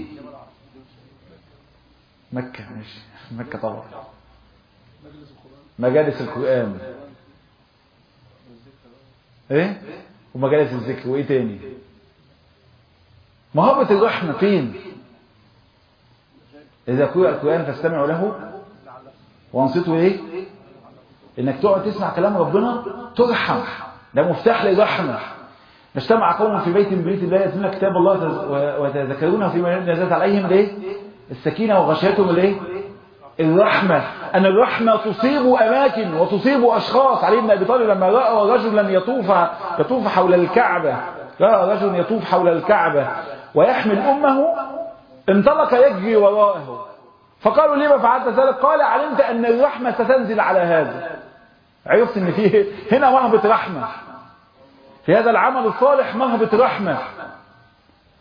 Speaker 1: مكة. ماشي، مكة طبعا. مجالس القرآن ايه، ومجالس الذكر، وايه تاني؟ مهابة الرحمة فين؟ اذا قرأ القرآن فاستمعوا له وانصتوا ايه؟ انك تقعد تسمع كلام ربنا ترحم، ده مفتاح للرحمة. اجتمع قوم في بيت من بيوت الله يتلون كتاب الله ويتذكرون فيما نزلت عليهم الايه؟ السكينة وغشيتهم الايه؟ الرحمة. أن الرحمة تصيب أماكن وتصيب أشخاص. علي بن أبي طالب لما رأى رجلا يطوف حول الكعبة، رأى رجل يطوف حول الكعبة ويحمل أمه، انطلق يجري وراءه، فقالوا لما فعلت ذلك؟ قال علمت أن الرحمة ستنزل على هذا. عرفت أن فيه هنا مهبة رحمة، في هذا العمل الصالح مهبة رحمة.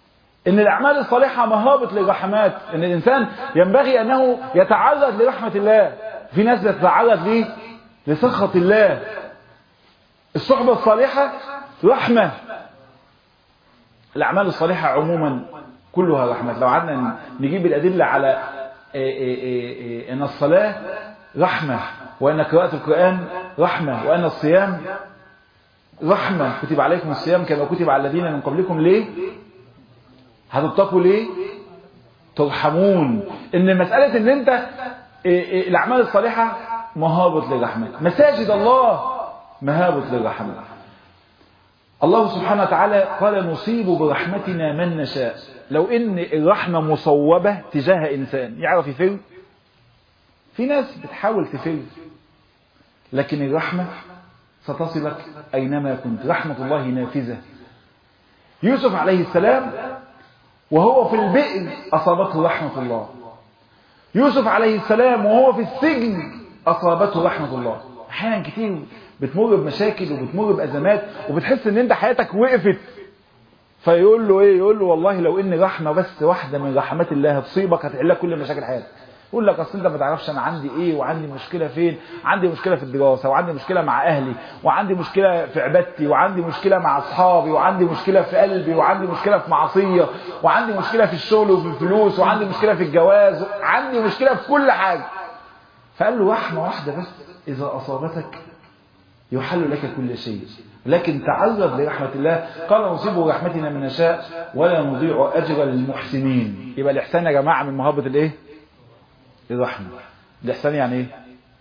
Speaker 1: ان الاعمال الصالحة مهابط للرحمات، ان الانسان ينبغي انه يتعرض لرحمة الله. في ناس بتتعرض ليه؟ لسخط الله. الصحبة الصالحة رحمة. الاعمال الصالحة عموما كلها رحمة. لو قعدنا نجيب الادلة على ان الصلاة رحمة، وان قراءة القرآن رحمة، وان الصيام رحمة، كتب عليكم الصيام كما كتب على الذين من قبلكم. ليه؟ هتتقوا ليه؟ ترحمون. ان مسألة ان انت الاعمال الصالحة مهابط للرحمة. مساجد الله مهابط للرحمة. الله سبحانه وتعالى قال نصيب برحمتنا من نشاء. لو ان الرحمة مصوبة تجاه انسان يعرف يفر، في ناس بتحاول تفر، لكن الرحمة ستصلك أينما كنت. رحمة الله نافذة. يوسف عليه السلام وهو في البئر أصابته رحمة الله. يوسف عليه السلام وهو في السجن أصابته رحمة الله. أحيانا كتير بتمر بمشاكل وبتمر بأزمات وبتحس ان انت حياتك وقفت، فيقول له ايه؟ يقول له والله لو ان رحمة بس واحدة من رحمات الله هتصيبك هتحل لك كل مشاكل حياتك. يقول لك اصل انت ما تعرفش انا عندي ايه، وعندي مشكله فين. عندي مشكله في الدراسه، وعندي مشكله مع اهلي، وعندي مشكله في عبادتي، وعندي مشكله مع اصحابي، وعندي مشكله في قلبي، وعندي مشكله في معصيه، وعندي مشكله في الشغل وفي الفلوس، وعندي مشكله في الجواز، عندي مشكله في كل حاجه. فقال له رحمه واحده بس اذا اصابتك يحل لك كل شيء، لكن تعرض لرحمه الله. قال نصيب رحمتنا من نشاء ولا نضيع اجر المحسنين. يبقى الاحسان يا جماعه من مهابط الايه؟ الرحمة. الإحسان يعني إيه؟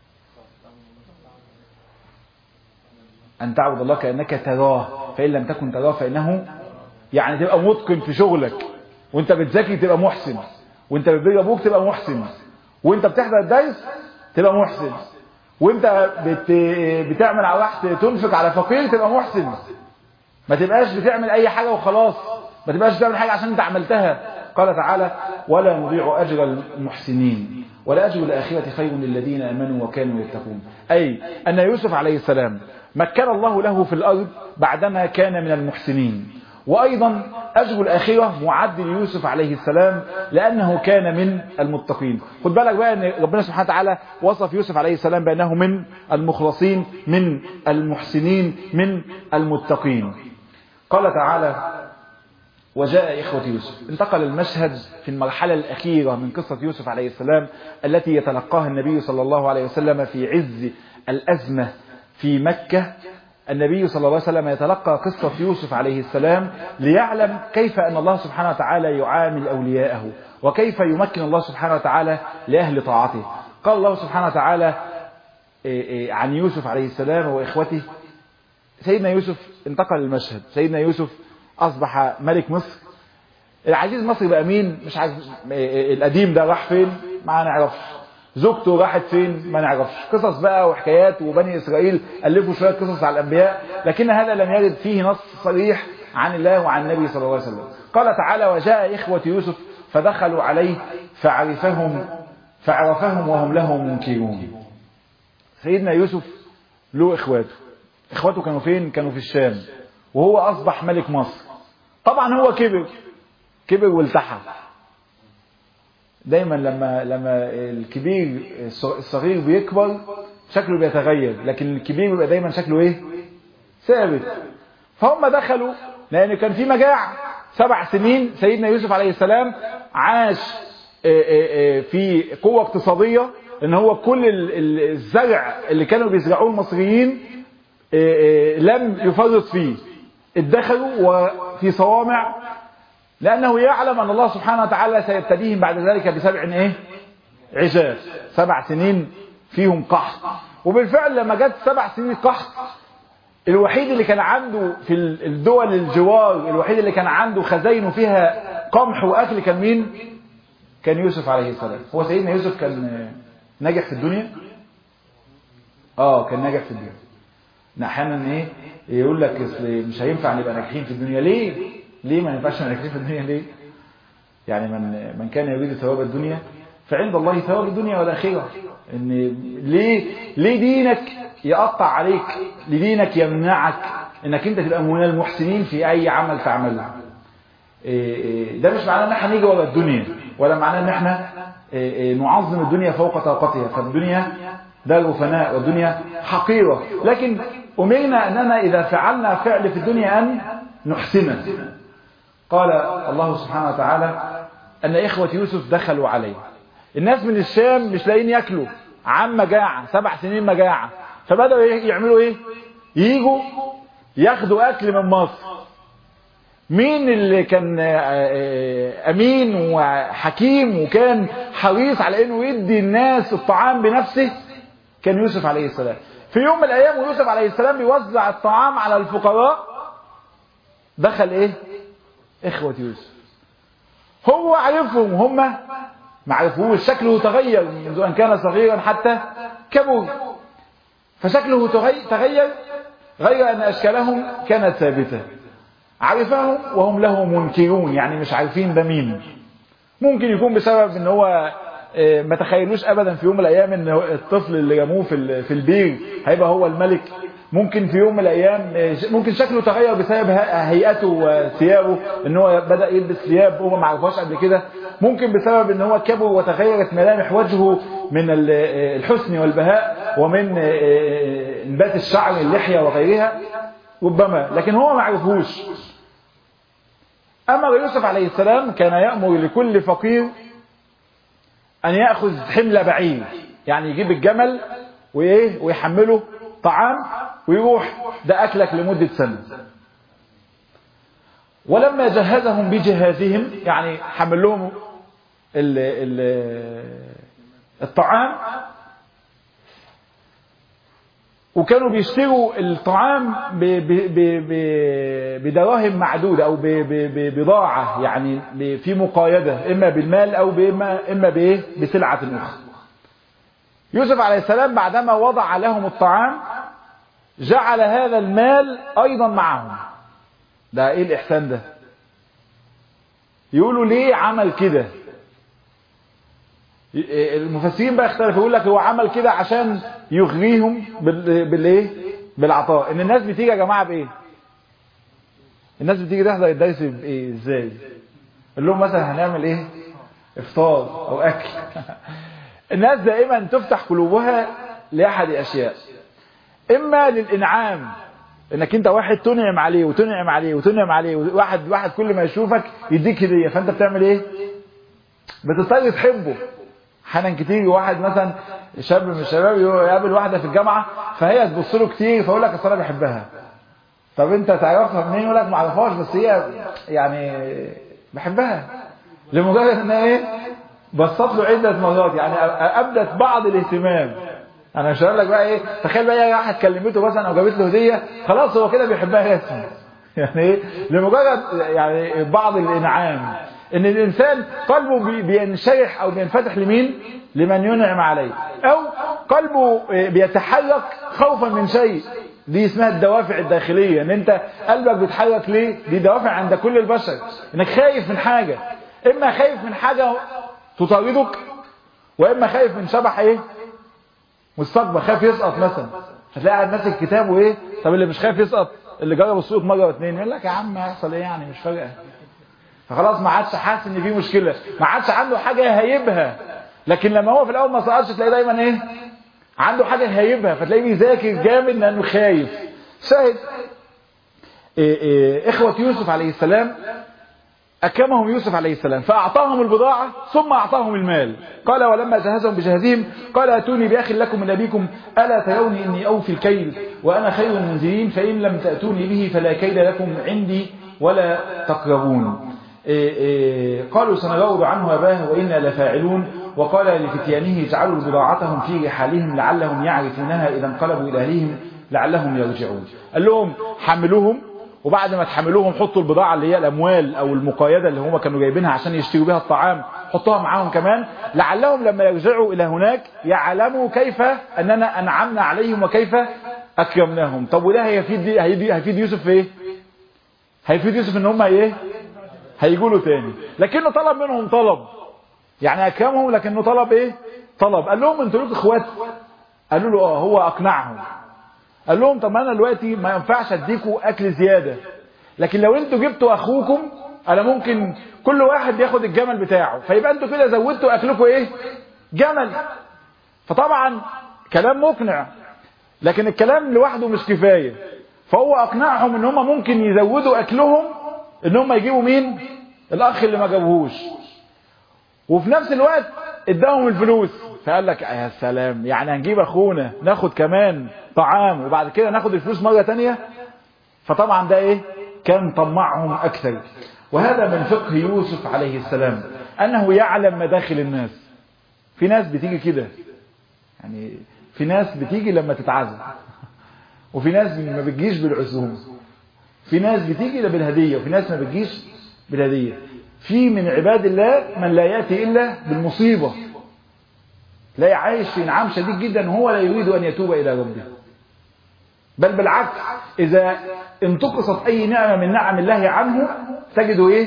Speaker 1: أن تعبد الله كأنك تراه فإن لم تكن تراه فإنه، يعني تبقى متقن في شغلك، وانت بتذاكر تبقى محسن، وانت بتبر أبوك تبقى محسن، وانت بتحضر الدرس تبقى محسن، وانت بتعمل على واحد تنفق على فقير تبقى محسن. ما تبقاش بتعمل أي حاجة وخلاص، ما تبقاش بتعمل حاجة عشان انت عملتها. قال تعالى ولا نضيع أجر المحسنين ولأجر الآخرة خير للذين آمنوا وكانوا يتقون. أي أن يوسف عليه السلام مكن الله له في الأرض بعدما كان من المحسنين، وأيضا أجر الآخرة معد ليوسف عليه السلام لأنه كان من المتقين. خد بالك بقى أن ربنا سبحانه وتعالى وصف يوسف عليه السلام بأنه من المخلصين، من المحسنين، من المتقين. قال تعالى وجاء إخوة يوسف. انتقل المشهد في المرحلة الأخيرة من قصة يوسف عليه السلام التي يتلقاها النبي صلى الله عليه وسلم في عز الأزمة في مكة. النبي صلى الله عليه وسلم يتلقى قصة يوسف عليه السلام ليعلم كيف أن الله سبحانه وتعالى يعامل أولياءه، وكيف يمكن الله سبحانه وتعالى لأهل طاعته. قال الله سبحانه وتعالى عن يوسف عليه السلام وإخوته. سيدنا يوسف انتقل المشهد، سيدنا يوسف أصبح ملك مصر. العزيز مصر بقى مين؟ مش عارف. القديم ده راح فين؟ ما نعرفش. زوجته راحت فين؟ ما نعرفش. قصص بقى وحكايات، وبني إسرائيل ألفوا شوية قصص على الأنبياء، لكن هذا لم يرد فيه نص صريح عن الله وعن النبي صلى الله عليه وسلم. قال تعالى وجاء إخوة يوسف فدخلوا عليه فعرفهم وهم له منكرون. سيدنا يوسف له إخواته كانوا فين؟ كانوا في الشام، وهو أصبح ملك مصر. طبعا هو كبر والتحى. دايما لما الكبير الصغير بيكبر شكله بيتغير، لكن الكبير بيبقى دايما شكله ايه؟ ثابت. فهم دخلوا لأن كان في مجاعة 7 سنين. سيدنا يوسف عليه السلام عاش في قوة اقتصادية، لأن هو كل الزرع اللي كانوا بيزرعوه المصريين لم يفرط فيه، ادخلوا وفي صوامع، لأنه يعلم أن الله سبحانه وتعالى سيبتديهم بعد ذلك ب7 عجاف. 7 سنين فيهم قحط. وبالفعل لما جت 7 سنين قحط، الوحيد اللي كان عنده في الدول الجوار، الوحيد اللي كان عنده خزاينه فيها قمح وأكل كان مين؟ كان يوسف عليه السلام. هو سيدنا يوسف كان ناجح في الدنيا؟ كان ناجح في الدنيا. احيانا يقول لك مش هينفع نبقى ناجحين في الدنيا. ليه ما ينفعش نبقى ناجحين في الدنيا؟ ليه؟ يعني من كان يريد ثواب الدنيا فعند الله ثواب الدنيا والآخرة. ان ليه دينك يقطع عليك، لدينك يمنعك انك انت تبقى من المحسنين في اي عمل تعمله. ده مش معناه ان احنا نيجي ورا الدنيا، ولا معناه ان احنا نعظم الدنيا فوق طاقتها، فالدنيا دار فناء والدنيا حقيرة، لكن أمرنا أننا إذا فعلنا فعل في الدنيا أن نحسنه. قال الله سبحانه وتعالى أن إخوة يوسف دخلوا عليه، الناس من الشام مش لاقيين يأكلوا، عن مجاعة 7 سنين مجاعة، فبدأوا يعملوا إيه؟ ييجوا ياخدوا أكل من مصر. مين اللي كان أمين وحكيم وكان حريص على أنه يدي الناس الطعام بنفسه؟ كان يوسف عليه السلام. في يوم من الأيام ويوسف عليه السلام بيوزع الطعام على الفقراء، دخل إيه؟ إخوة يوسف. هو عرفهم، هم ما عرفوش، شكله تغير منذ أن كان صغيرا حتى كبر، فشكله تغير غير أن أشكالهم كانت ثابتة. عرفهم وهم له منكرون، يعني مش عارفين ده مين. ممكن يكون بسبب ان هو ما تخيلوش ابدا في يوم من الايام ان الطفل اللي رموه في البير هيبقى هو الملك. ممكن في يوم من الايام ممكن شكله تغير بسبب هيئته وثيابه، ان هو بدا يلبس ثياب هو ما عرفهاش قبل كده. ممكن بسبب ان هو كبر وتغيرت ملامح وجهه من الحسن والبهاء ومن انبات الشعر اللحيه وغيرها ربما، لكن هو ما عرفوش. أمر يوسف عليه السلام كان يأمر لكل فقير أن يأخذ حمل بعير، يعني يجيب الجمل ويحمله طعام ويروح ده أكلك لمدة سنة. ولما جهزهم بجهازهم، يعني حمل لهم الطعام، وكانوا بيشتروا الطعام بدراهم معدودة أو ببضاعة، يعني في مقايدة إما بالمال أو إما بسلعة أخرى. يوسف عليه السلام بعدما وضع لهم الطعام جعل هذا المال أيضا معهم. ده إيه الإحسان ده؟ يقولوا ليه عمل كده؟ المفسرين بقى اختلفوا، يقول لك هو عمل كده عشان يغريهم بالايه؟ بالعطاء. ان الناس بتيجي يا جماعه بايه؟ الناس بتيجي تحضر الدرس بايه؟ ازاي؟ قال لهم مثلا هنعمل ايه؟ افطار او اكل. الناس دائما تفتح قلوبها لاحد اشياء، اما للانعام، انك انت واحد تنعم عليه وتنعم عليه وتنعم عليه، واحد كل ما يشوفك يديك هديه، فانت بتعمل ايه؟ بتضطر تحبه. احيانا كتير واحد مثلا شاب من الشباب يقابل واحده في الجامعه فهي تبص له كتير فيقول لك اصل انا بحبها. طب انت تعرفها منين؟ يقول لك ما اعرفهاش بس هي يعني بحبها، لمجرد ان ايه؟ بصت له عده مرات، يعني ابدت بعض الاهتمام. انا مش هقول لك بقى ايه، تخيل بقى واحد كلمته مثلا او جابت له هديه خلاص هو كده بيحبها رسمي. يعني ايه؟ لمجرد يعني بعض الانعام، ان الانسان قلبه بينشرح او بينفتح لمين؟ لمن ينعم عليه، او قلبه بيتحرك خوفا من شيء. دي اسمها الدوافع الداخليه، ان انت قلبك بيتحرك ليه؟ دي دوافع عند كل البشر، انك خايف من حاجه، اما خايف من حاجه تطاردك، واما خايف من شبح ايه؟ مستقبل، خايف يسقط مثلا. هتلاقي قاعد ماسك كتاب وايه؟ طب اللي مش خايف يسقط، اللي جرب السقوط مره واثنين، يقول لك يا عم هيحصل ايه يعني؟ مش فارقه. فخلاص ما عادش حاسس ان في مشكله، ما عادش عنده حاجه هيبها. لكن لما هو في الاول ما سقطش تلاقيه دايما ايه؟ عنده حاجه هيبها، فتلاقيه بيذاكر جامد لانه خايف. شاهد اخوه يوسف عليه السلام أكرمهم يوسف عليه السلام فأعطاهم البضاعة ثم أعطاهم المال. قال ولما جهزهم بجهازهم قال أتوني بأخ لكم من أبيكم ألا تروني إني أوفي الكيل وأنا خير المنزلين فإن لم تأتوني به فلا كيد لكم عندي ولا تقربون. قالوا سنراود عنه أباه وإنا لفاعلون. وقال لفتيانه اجعلوا بضاعتهم في رحالهم لعلهم يعرفونها إذا انقلبوا إلى أهلهم لعلهم يرجعون. قال لهم حملوهم، وبعد ما تحملوهم حطوا البضاعة اللي هي الأموال أو المقايدة اللي هم كانوا جايبينها عشان يشتروا بها الطعام، حطوها معاهم كمان لعلهم لما يرجعوا إلى هناك يعلموا كيف أننا أنعمنا عليهم وكيف أكرمناهم. طب وده هيفيد يوسف في إيه؟ هيفيد يوسف إن هم إيه؟ هيقولوا تاني. لكنه طلب منهم طلب، يعني أكرمهم لكنه طلب إيه؟ طلب. قال لهم أنتوا لكم إخوات؟ قالوا له هو أقنعهم. قال لهم طب انا دلوقتي ما ينفعش اديكوا اكل زياده، لكن لو انتوا جبتوا اخوكم انا ممكن كل واحد ياخد الجمل بتاعه، فيبقى انتوا كده زودتوا اكلكم ايه؟ جمل. فطبعا كلام مقنع، لكن الكلام لوحده مش كفايه، فهو اقنعهم ان هم ممكن يزودوا اكلهم، ان هم يجيبوا مين؟ الاخ اللي ما جابوهوش، وفي نفس الوقت اداهم الفلوس. فقال لك يا سلام، يعني هنجيب اخونا ناخد كمان طعام وبعد كده ناخد الفلوس مرة تانية؟ فطبعا ده ايه؟ كان طمعهم اكثر. وهذا من فقه يوسف عليه السلام، انه يعلم مداخل الناس. في ناس بتيجي كده، يعني في ناس بتيجي لما تتعزم، وفي ناس ما بتجيش بالعزوم، في ناس بتيجي بالهدية، وفي ناس ما بتجيش بالهدية. في من عباد الله من لا يأتي إلا بالمصيبة، لا عايش في انعام شديد جدا وهو لا يريد أن يتوب إلى ربه، بل بالعكس إذا انتقصت أي نعمة من نعم الله عنه تجده إيه؟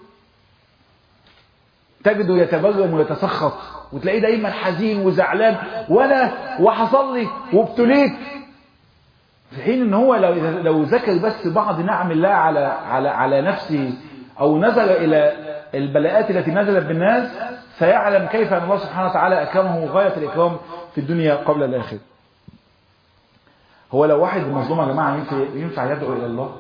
Speaker 1: تجده يتبرم ويتسخط، وتلاقيه دايما حزين وزعلان، وأنا وحصل لي وابتليت، في حين ان هو لو ذكر بس بعض نعم الله على نفسه، او نظر الى البلاءات التي نزلت بالناس، سيعلم كيف ان الله سبحانه وتعالى اكرمه غاية الاكرام في الدنيا قبل الاخره. هو لو واحد مظلوم يا جماعه ينفع يدعو الى الله؟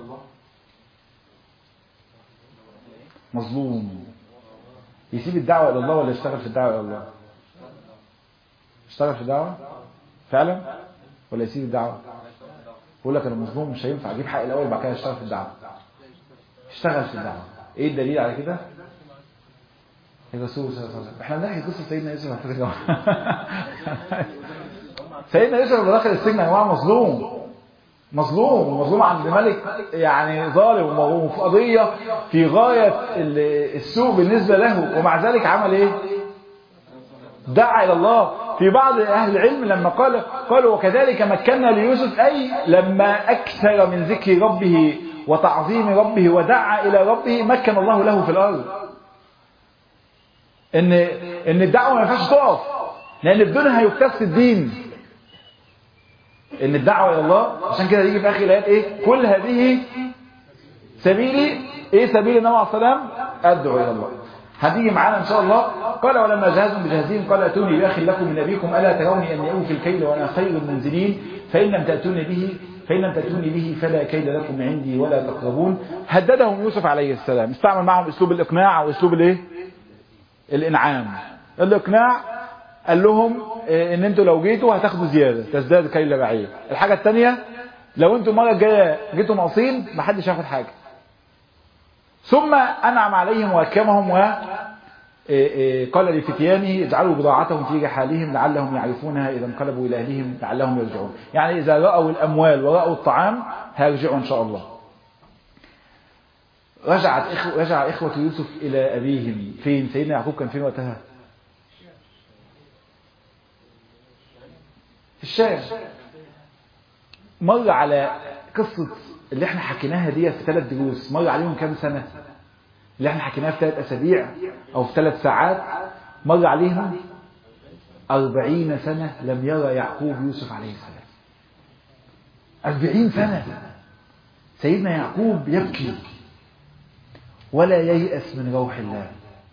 Speaker 1: مظلوم يسيب الدعوه الى الله ولا يشتغل في الدعوه الى الله؟ يشتغل في الدعوه فعلا ولا يسيب الدعوه؟ يقول لك انا مظلوم مش هينفع اجيب حق الاول وبعد كده اشتغل في الدعوه. اشتغل في الدعوه. ايه الدليل على كده؟ الرسول صلى الله عليه وسلم. احنا بنحكي قصه سيدنا يوسف على فكره. سيدنا يوسف لما دخل السجن يا جماعه مظلوم عند ملك يعني ظالم، وفي قضيه في غايه السوء بالنسبه له، ومع ذلك عمل ايه؟ دعا الى الله. في بعض اهل العلم لما قالوا وكذلك مكنا ليوسف، اي لما اكثر من ذكر ربه وتعظيم ربه ودعا الى ربه مكن الله له في الارض. ان الدعوه ما ينفعش تقف، لان بدون هيكتسب الدين. ان الدعوه الى الله، عشان كده يجي في اخر الايات ايه؟ كل هذه سبيلي، ايه سبيل النبي عليه السلام؟ ادعو الى الله. هتيجي معانا ان شاء الله. قال ولما جهزهم بجهازهم قال اتوني باخ لكم من ابيكم الا تروني اني اوفي الكيل وانا خير المنزلين فان لم تاتوني به فلا كيل لكم عندي ولا تقربون. هددهم يوسف عليه السلام، استعمل معهم اسلوب الاقناع واسلوب الايه؟ الانعام. الاقناع قال لهم ان انتوا لو جيتوا هتاخدوا زياده، تزداد كيل بعير. الحاجه الثانيه، لو انتوا المره الجايه جيتوا ناقصين محدش ياخد حاجه. ثم أنعم عليهم وأكرمهم وقال لفتيانه اجعلوا بضاعتهم في رحالهم لعلهم يعرفونها إذا انقلبوا إلى أهلهم لعلهم يرجعون. يعني إذا رأوا الأموال ورأوا الطعام هيرجعوا إن شاء الله. رجع إخوة يوسف إلى أبيهم. فين؟ سيدنا يعقوب كان فين وقتها؟ في الشارع. مر على قصة اللي احنا حكيناها دي في 3 دروس، مر عليهم كام سنة؟ اللي احنا حكيناها في 3 أسابيع أو في 3 ساعات، مر عليهم 40 سنة لم يرى يعقوب يوسف عليه السلام. 40 سنة سيدنا يعقوب يبكي ولا ييأس من روح الله،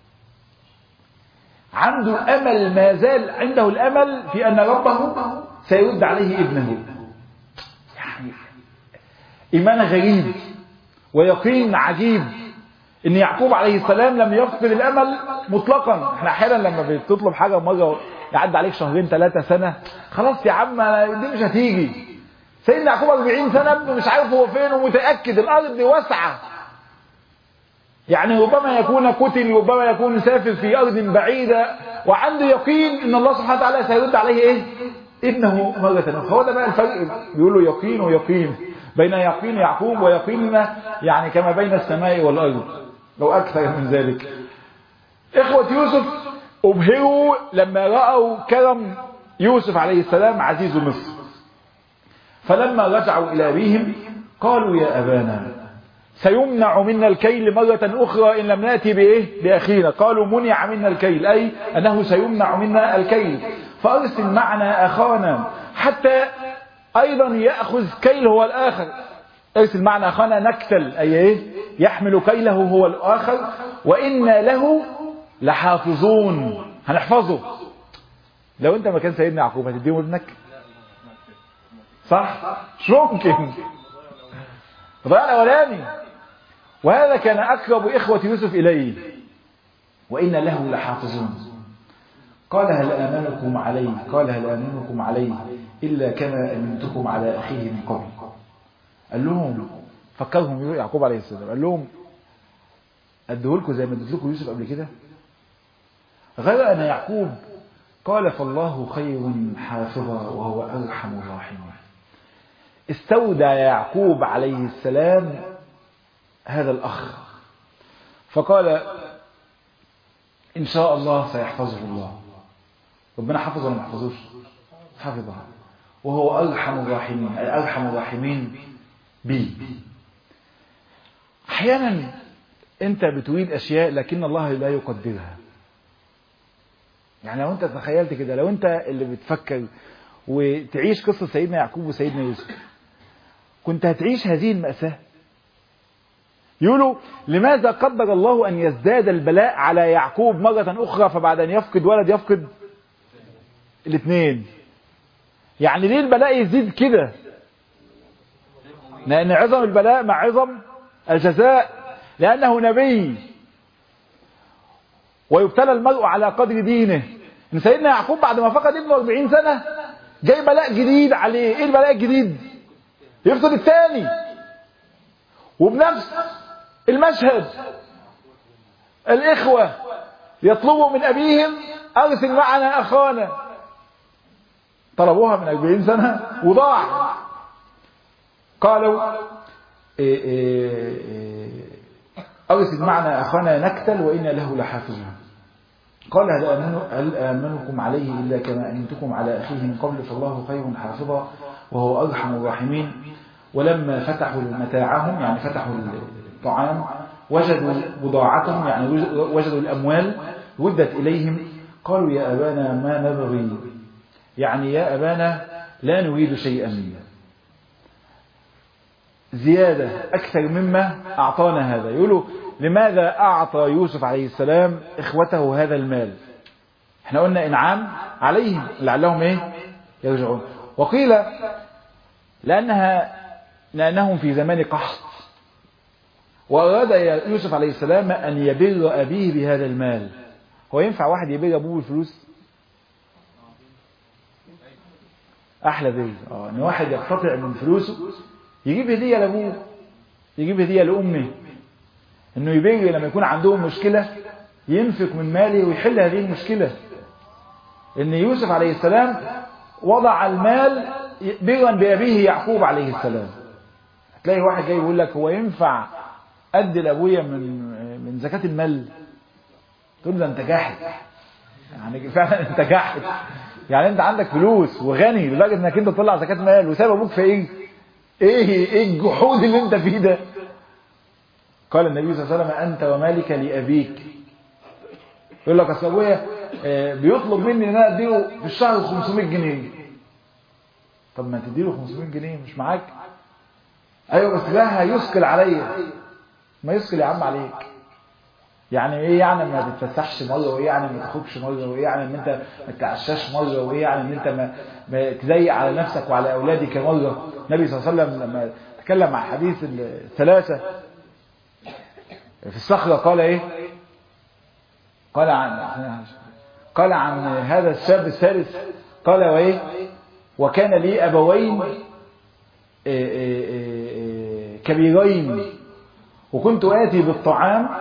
Speaker 1: عنده أمل، ما زال عنده الأمل في أن ربه سيرد عليه ابنه. يعني إيمان غريب ويقين عجيب ان يعقوب عليه السلام لم يفقد الامل مطلقا. احنا احيانا لما بتطلب حاجه مره يعدي عليك 2 3 سنه، خلاص يا عم دي مش هتيجي. سيدنا يعقوب 40 سنه ابنه مش عارف هو فين، ومتاكد الارض دي واسعه، يعني ربما يكون قتل، ربما يكون سافر في ارض بعيده، وعنده يقين ان الله سبحانه وتعالى سيرد عليه ايه؟ ابنه مره اخرى. هو ده بقى الفرق، بيقولوا يقين ويقين، بين يقين يعقوب ويقيننا يعني كما بين السماء والارض لو اكثر من ذلك. اخوة يوسف ابهروا لما رأوا كرم يوسف عليه السلام عزيز مصر، فلما رجعوا الى ابيهم قالوا يا ابانا سيمنع منا الكيل مرة اخرى ان لم نأتي باخينا. قالوا منع منا الكيل، اي انه سيمنع منا الكيل، فارسل معنا اخانا حتى ايضا يأخذ كيل هو الاخر. ارسل معنا اخانا نكتل، اي ايه؟ يحمل كيله هو الآخر وإن له لحافظون، هنحفظه. لو انت مكان سيدنا يعقوب هتديهم ابنك؟ صح؟ مش ممكن. ضياع الأولاني. وهذا كان أقرب إخوة يوسف إليه. وإن له لحافظون. قال هل آمنكم عليه إلا كما أمنتكم على أخيه من قبل. قال لهم، فكرهم يعقوب عليه السلام، قال لهم أدهولكم زي ما اديتلكم يوسف قبل كده؟ غير أن يعقوب قال فالله خير حافظا وهو أرحم الراحمين. استودع يعقوب عليه السلام هذا الأخ فقال إن شاء الله سيحفظه الله. ربنا حفظه ولا ما حفظوش؟ حفظه، وهو أرحم الراحمين، أرحم الراحمين بي. أحيانا أنت بتريد أشياء لكن الله لا يقدرها. يعني لو أنت تخيلت كده، لو أنت اللي بتفكر وتعيش قصة سيدنا يعقوب وسيدنا يوسف، كنت هتعيش هذه المأساة. يقولوا لماذا قدر الله أن يزداد البلاء على يعقوب مرة أخرى، فبعد أن يفقد ولد يفقد الاثنين؟ يعني ليه البلاء يزيد كده؟ لأن عظم البلاء مع عظم الجزاء، لأنه نبي ويبتلى المرء على قدر دينه. إن سيدنا يعقوب بعد ما فقد ابنه 40 سنة جاي بلاء جديد عليه. إيه البلاء الجديد؟ يفقد الثاني. وبنفس المشهد الإخوة يطلبوا من أبيهم أرسل معنا أخانا. طلبوها من 40 سنة وضاع. قالوا أرسل معنا أخانا نقتل وإنا له لحافظون. قال هل آمنكم عليه إلا كما أمنتكم على أخيه من قبل فالله خير حافظا وهو أرحم الراحمين. ولما فتحوا متاعهم، يعني فتحوا الطعام، وجدوا بضاعتهم، يعني وجدوا الأموال ودت إليهم. قالوا يا أبانا ما نبغي، يعني يا أبانا لا نريد شيئا منه زيادة أكثر مما أعطانا هذا. يقولوا لماذا أعطى يوسف عليه السلام إخوته هذا المال؟ احنا قلنا إنعام عليهم لعلهم يرجعون. وقيل لأنهم في زمان قحط، وأراد يوسف عليه السلام أن يبر أبيه بهذا المال. هو ينفع واحد يبر أبوه بالفلوس؟ أحلى بر أن واحد يقتطع من فلوسه يجيب هدية لأبوه، يجيب هدية لأمه. إنه يبر لما يكون عندهم مشكلة ينفق من ماله ويحل هذه المشكلة. إن يوسف عليه السلام وضع المال برا بأبيه يعقوب عليه السلام. هتلاقي واحد جاي يقول لك هو ينفع أدي لأبويا من زكاة المال؟ تقول له أنت جاحد، يعني فعلا أنت جاحد. يعني أنت عندك فلوس وغني لدرجة إنك أنت تطلع زكاة مال وساب أبوك في إيه الجحود اللي أنت فيه ده؟ قال النبي صلى الله عليه وسلم أنت ومالك لأبيك. يقول لك أصل أبويا بيطلب مني إن أنا أديله في الشهر 500 جنيه. طب ما تديله 500 جنيه مش معاك؟ أيوة بس ده هيثقل عليا. ما يثقل يا عم عليك. يعني إيه يعني ما تتفسحش مرة، وإيه يعني ما تخرجش مرة، وإيه يعني إن أنت ما تتعشاش مرة، وإيه يعني إن أنت ما تضيق على نفسك وعلى أولادك مرة. النبي صلى الله عليه وسلم لما تكلم عن حديث الثلاثة في الصخرة قال إيه؟ قال عن هذا الشاب الثالث قال وإيه؟ وكان لي أبوين كبيرين وكنت آتي بالطعام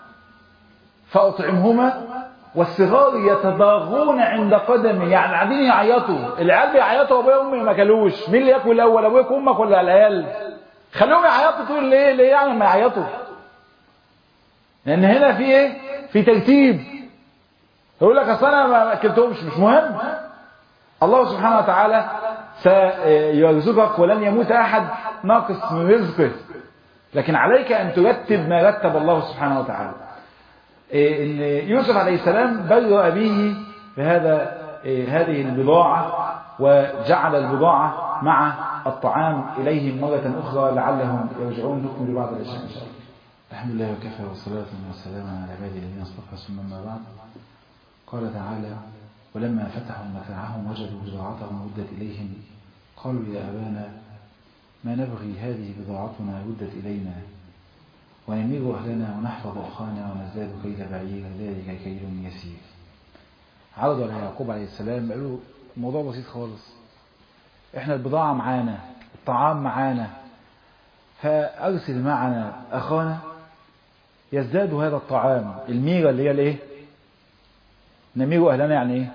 Speaker 1: فأطعمهما والصغار يتضاغون عند قدمي. يعني قاعدين يعيطوا، العيال بيعيطوا وابويا وامي ما كلوش. مين اللي ياكل الاول، ابويا وامك ولا العيال؟ خليهم يعيطوا. تقول ليه يعني ما يعيطوا؟ لان هنا في ايه؟ في ترتيب. يقول لك اصل انا ما اكلتهمش، مش مهم. الله سبحانه وتعالى سيرزقك ولن يموت احد ناقص من رزقه، لكن عليك ان ترتب ما رتب الله سبحانه وتعالى. إن يوسف عليه السلام بر أبيه هذه البضاعة وجعل البضاعة مع الطعام إليهم مرة أخرى لعلهم يرجعون. نكمل بعض الأشياء إن شاء الله. الحمد لله وكفى والصلاة والسلام على عباده الذين اصطفى ثم أما بعد. قال تعالى: ولما فتحوا متاعهم وجدوا بضاعتهم ردت إليهم قالوا يا أبانا ما نبغي هذه بضاعتنا ردت إلينا ونمير أهلنا ونحفظ أخانا ونزداد كيل بعير ذلك كيل يسير. عرضوا على يعقوب عليه السلام قالوا الموضوع بسيط خالص، احنا البضاعة معانا، الطعام معانا، فأرسل معنا أخانا يزداد هذا الطعام. الميرة اللي هي الايه؟ نمير أهلنا يعني ايه؟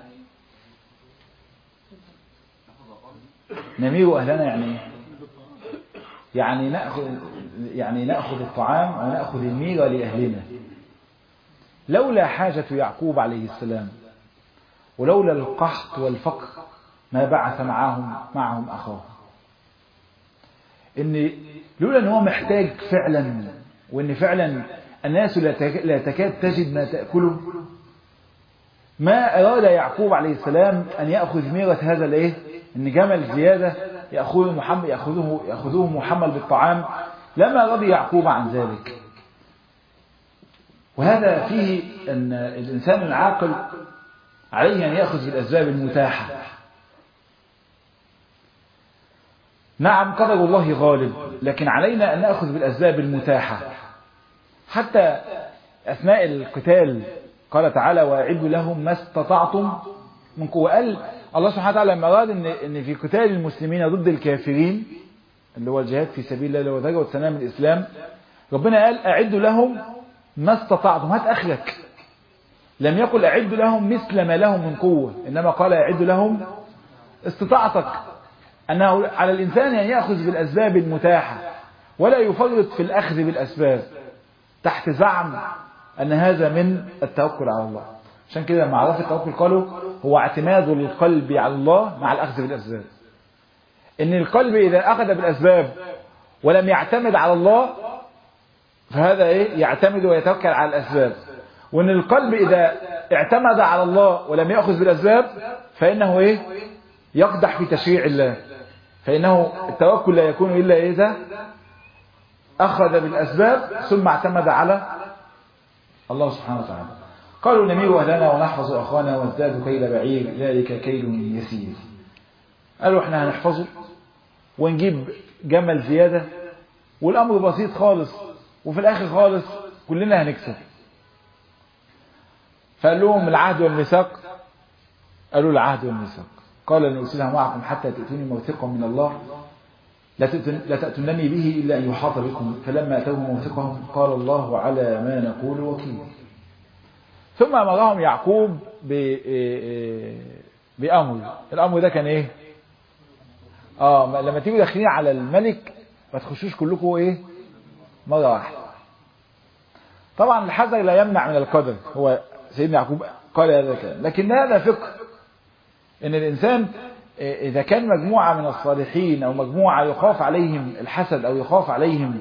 Speaker 1: نمير أهلنا يعني ايه؟ يعني نأخذ الطعام ونأخذ الميرة لأهلنا. لولا حاجة يعقوب عليه السلام ولولا القحط والفقر ما بعث معهم أخاه. إن لولا أنه محتاج فعلا، وإن فعلا الناس لا تكاد تجد ما تأكله، ما أراد يعقوب عليه السلام أن يأخذ ميرة هذا الإيه؟ إن جمل زيادة يأخذوه محمل بالطعام، لما رضي يعقوب عن ذلك. وهذا فيه أن الإنسان العاقل عليه أن يأخذ بالأسباب المتاحة. نعم قدر الله غالب، لكن علينا أن نأخذ بالأسباب المتاحة. حتى أثناء القتال قال تعالى: وأعدوا لهم ما استطعتم من قوة. قال الله سبحانه وتعالى لما أراد أن في قتال المسلمين ضد الكافرين اللي هو الجهاد في سبيل الله وذروة سنام الإسلام، ربنا قال: أعدوا لهم ما استطعتم، هات أخرك. لم يقل أعدوا لهم مثل ما لهم من قوة، إنما قال أعدوا لهم استطاعتك. أنه على الإنسان أن يأخذ بالأسباب المتاحة ولا يفرط في الأخذ بالأسباب تحت زعم أن هذا من التوكل على الله. عشان كده لما عرف التوكل قالوا هو اعتماد القلب على الله مع الأخذ بالأسباب. إن القلب إذا أخذ بالأسباب ولم يعتمد على الله فهذا يعتمد ويتوكل على الأسباب. وإن القلب إذا اعتمد على الله ولم يأخذ بالأسباب فإنه يقدح في تشريع الله. فإنه التوكل لا يكون إلا إذا أخذ بالأسباب ثم اعتمد على الله سبحانه وتعالى. قالوا نمير أهلنا ونحفظ أخانا وازداد كيل بعير ذلك كيل يسير. قالوا احنا هنحفظه ونجيب جمل زيادة والأمر بسيط خالص، وفي الآخر خالص كلنا هنكسب. فقال لهم العهد والميثاق. قالوا العهد والميثاق. قال لن أرسلها معكم حتى تأتوني موثقا من الله لا تأتونني به إلا أن يحاط بكم. فلما أتوه موثقهم قال الله على ما نقول وكيل. ثم أمرهم يعقوب بأمر. الأمر ده كان إيه؟ لما تيجوا داخلين على الملك ما تخشوش كلكم مرة واحدة. طبعا الحذر لا يمنع من القدر. هو سيدنا يعقوب قال هذا الكلام، لكن هذا فقه ان الانسان اذا كان مجموعة من الصالحين او مجموعة يخاف عليهم الحسد او يخاف عليهم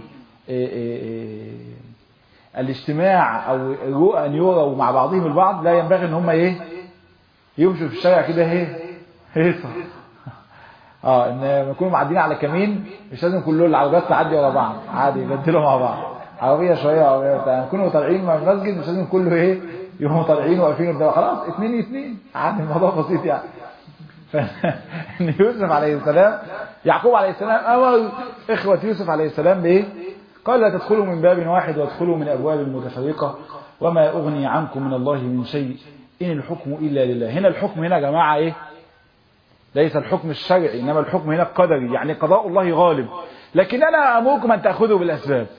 Speaker 1: الاجتماع او ان يروا مع بعضهم البعض، لا ينبغي ان هم يمشوا في الشارع كده هيصة. ان يكونوا معدين على كمين مش لازم كل العربيات تعدي ورا بعض، عادي يبدلوا مع بعض، عربية شوية عربية بتاع. يكونوا طالعين من المسجد مش لازم كله يقوموا طالعين واقفين قدام، خلاص 2 عادي، الموضوع بسيط يعني. فإن يوسف عليه السلام يعقوب عليه السلام أمر إخوة يوسف عليه السلام بإيه؟ قال لا تدخلوا من باب واحد وادخلوا من أبواب متفرقة وما أغني عنكم من الله من شيء إن الحكم إلا لله. هنا الحكم هنا يا جماعة ليس الحكم الشرعي، إنما الحكم هنا القدري، يعني قضاء الله غالب. لكن أنا أمركم أن تأخذوا بالأسباب.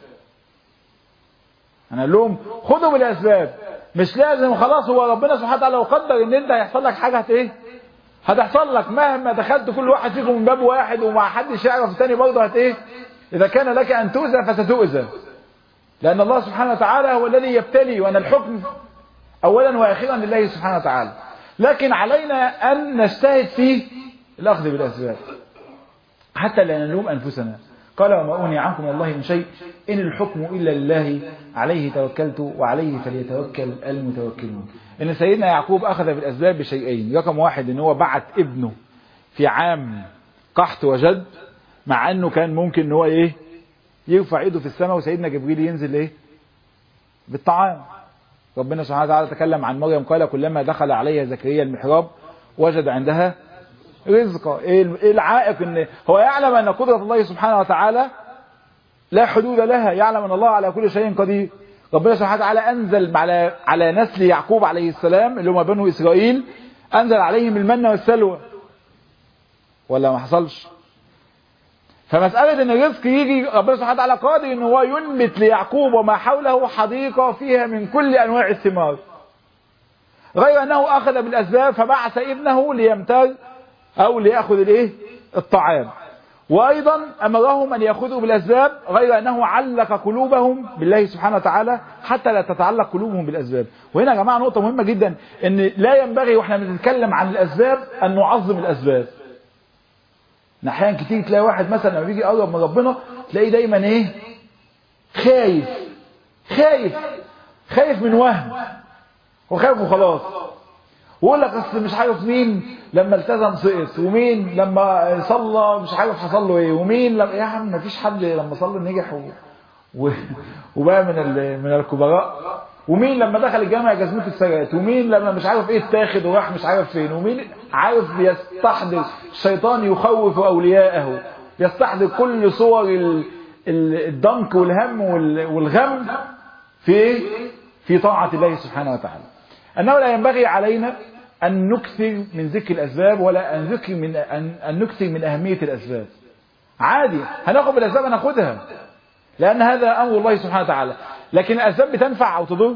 Speaker 1: أنا لهم خذوا بالأسباب، مش لازم خلاص. هو ربنا سبحانه وتعالى لو قدر إن أنت هيحصل لك حاجة هتحصل لك مهما دخلت كل واحد فيكم من باب واحد ومع حدش يعرف الثاني برضه إذا كان لك أن تؤذى فستؤذى، لأن الله سبحانه وتعالى هو الذي يبتلي، وأن الحكم أولا وأخيرا لله سبحانه وتعالى. لكن علينا أن نجتهد في الأخذ بالأسباب حتى لا نلوم أنفسنا. قال وما أغني عنكم من الله من شيء إن الحكم إلا لله عليه توكلت وعليه فليتوكل المتوكلون. إن سيدنا يعقوب أخذ بالأسباب بشيئين. رقم واحد إن هو بعت ابنه في عام قحط وجد، مع أنه كان ممكن إن هو يرفع إيده في السماء وسيدنا جبريل ينزل بالطعام. ربنا سبحانه وتعالى تكلم عن مريم قال كلما دخل عليها زكريا المحراب وجد عندها رزقا. ايه العائق؟ ان هو يعلم ان قدرة الله سبحانه وتعالى لا حدود لها، يعلم ان الله على كل شيء قدير. ربنا سبحانه وتعالى انزل على نسل يعقوب عليه السلام اللي هم بنو اسرائيل، انزل عليهم المن والسلوى ولا ما حصلش؟ فمسألة ان الرزق يجي، ربنا سبحانه وتعالى قادر ان هو ينبت ليعقوب وما حوله حديقة فيها من كل انواع الثمار، غير انه اخذ بالاسباب فبعث ابنه ليمتر او ليأخذ الطعام، وايضا امرهم ان ياخذوا بالاسباب، غير انه علق قلوبهم بالله سبحانه وتعالى حتى لا تتعلق قلوبهم بالاسباب. وهنا يا جماعة نقطة مهمة جدا، ان لا ينبغي واحنا بنتكلم عن الاسباب ان نعظم الاسباب. احيانا كتير تلاقي واحد مثلا لما بيجي يقرب من ربنا تلاقيه دايما خايف من وهم، وخايف وخلاص، ويقول لك اصل مش عارف مين لما التزم سقط، ومين لما صلى مش عارف حصل له ايه، ومين لما يا عم ما فيش حد لما صلى نجح وبقى من الكبراء، ومين لما دخل الجامعه جزمته اتسرقت، ومين لما مش عارف ايه اتاخد وراح مش عارف فين، ومين عارف بيستحضر الشيطان يخوف اولياءه، بيستحضر كل صور الضنك والهم والغم في طاعه الله سبحانه وتعالى. انه لا ينبغي علينا ان نكثر من ذكر الاسباب ولا ان نكثر من اهميه الاسباب. عادي هناخد بالاسباب هناخدها لان هذا امر الله سبحانه وتعالى، لكن الاسباب بتنفع او تضر.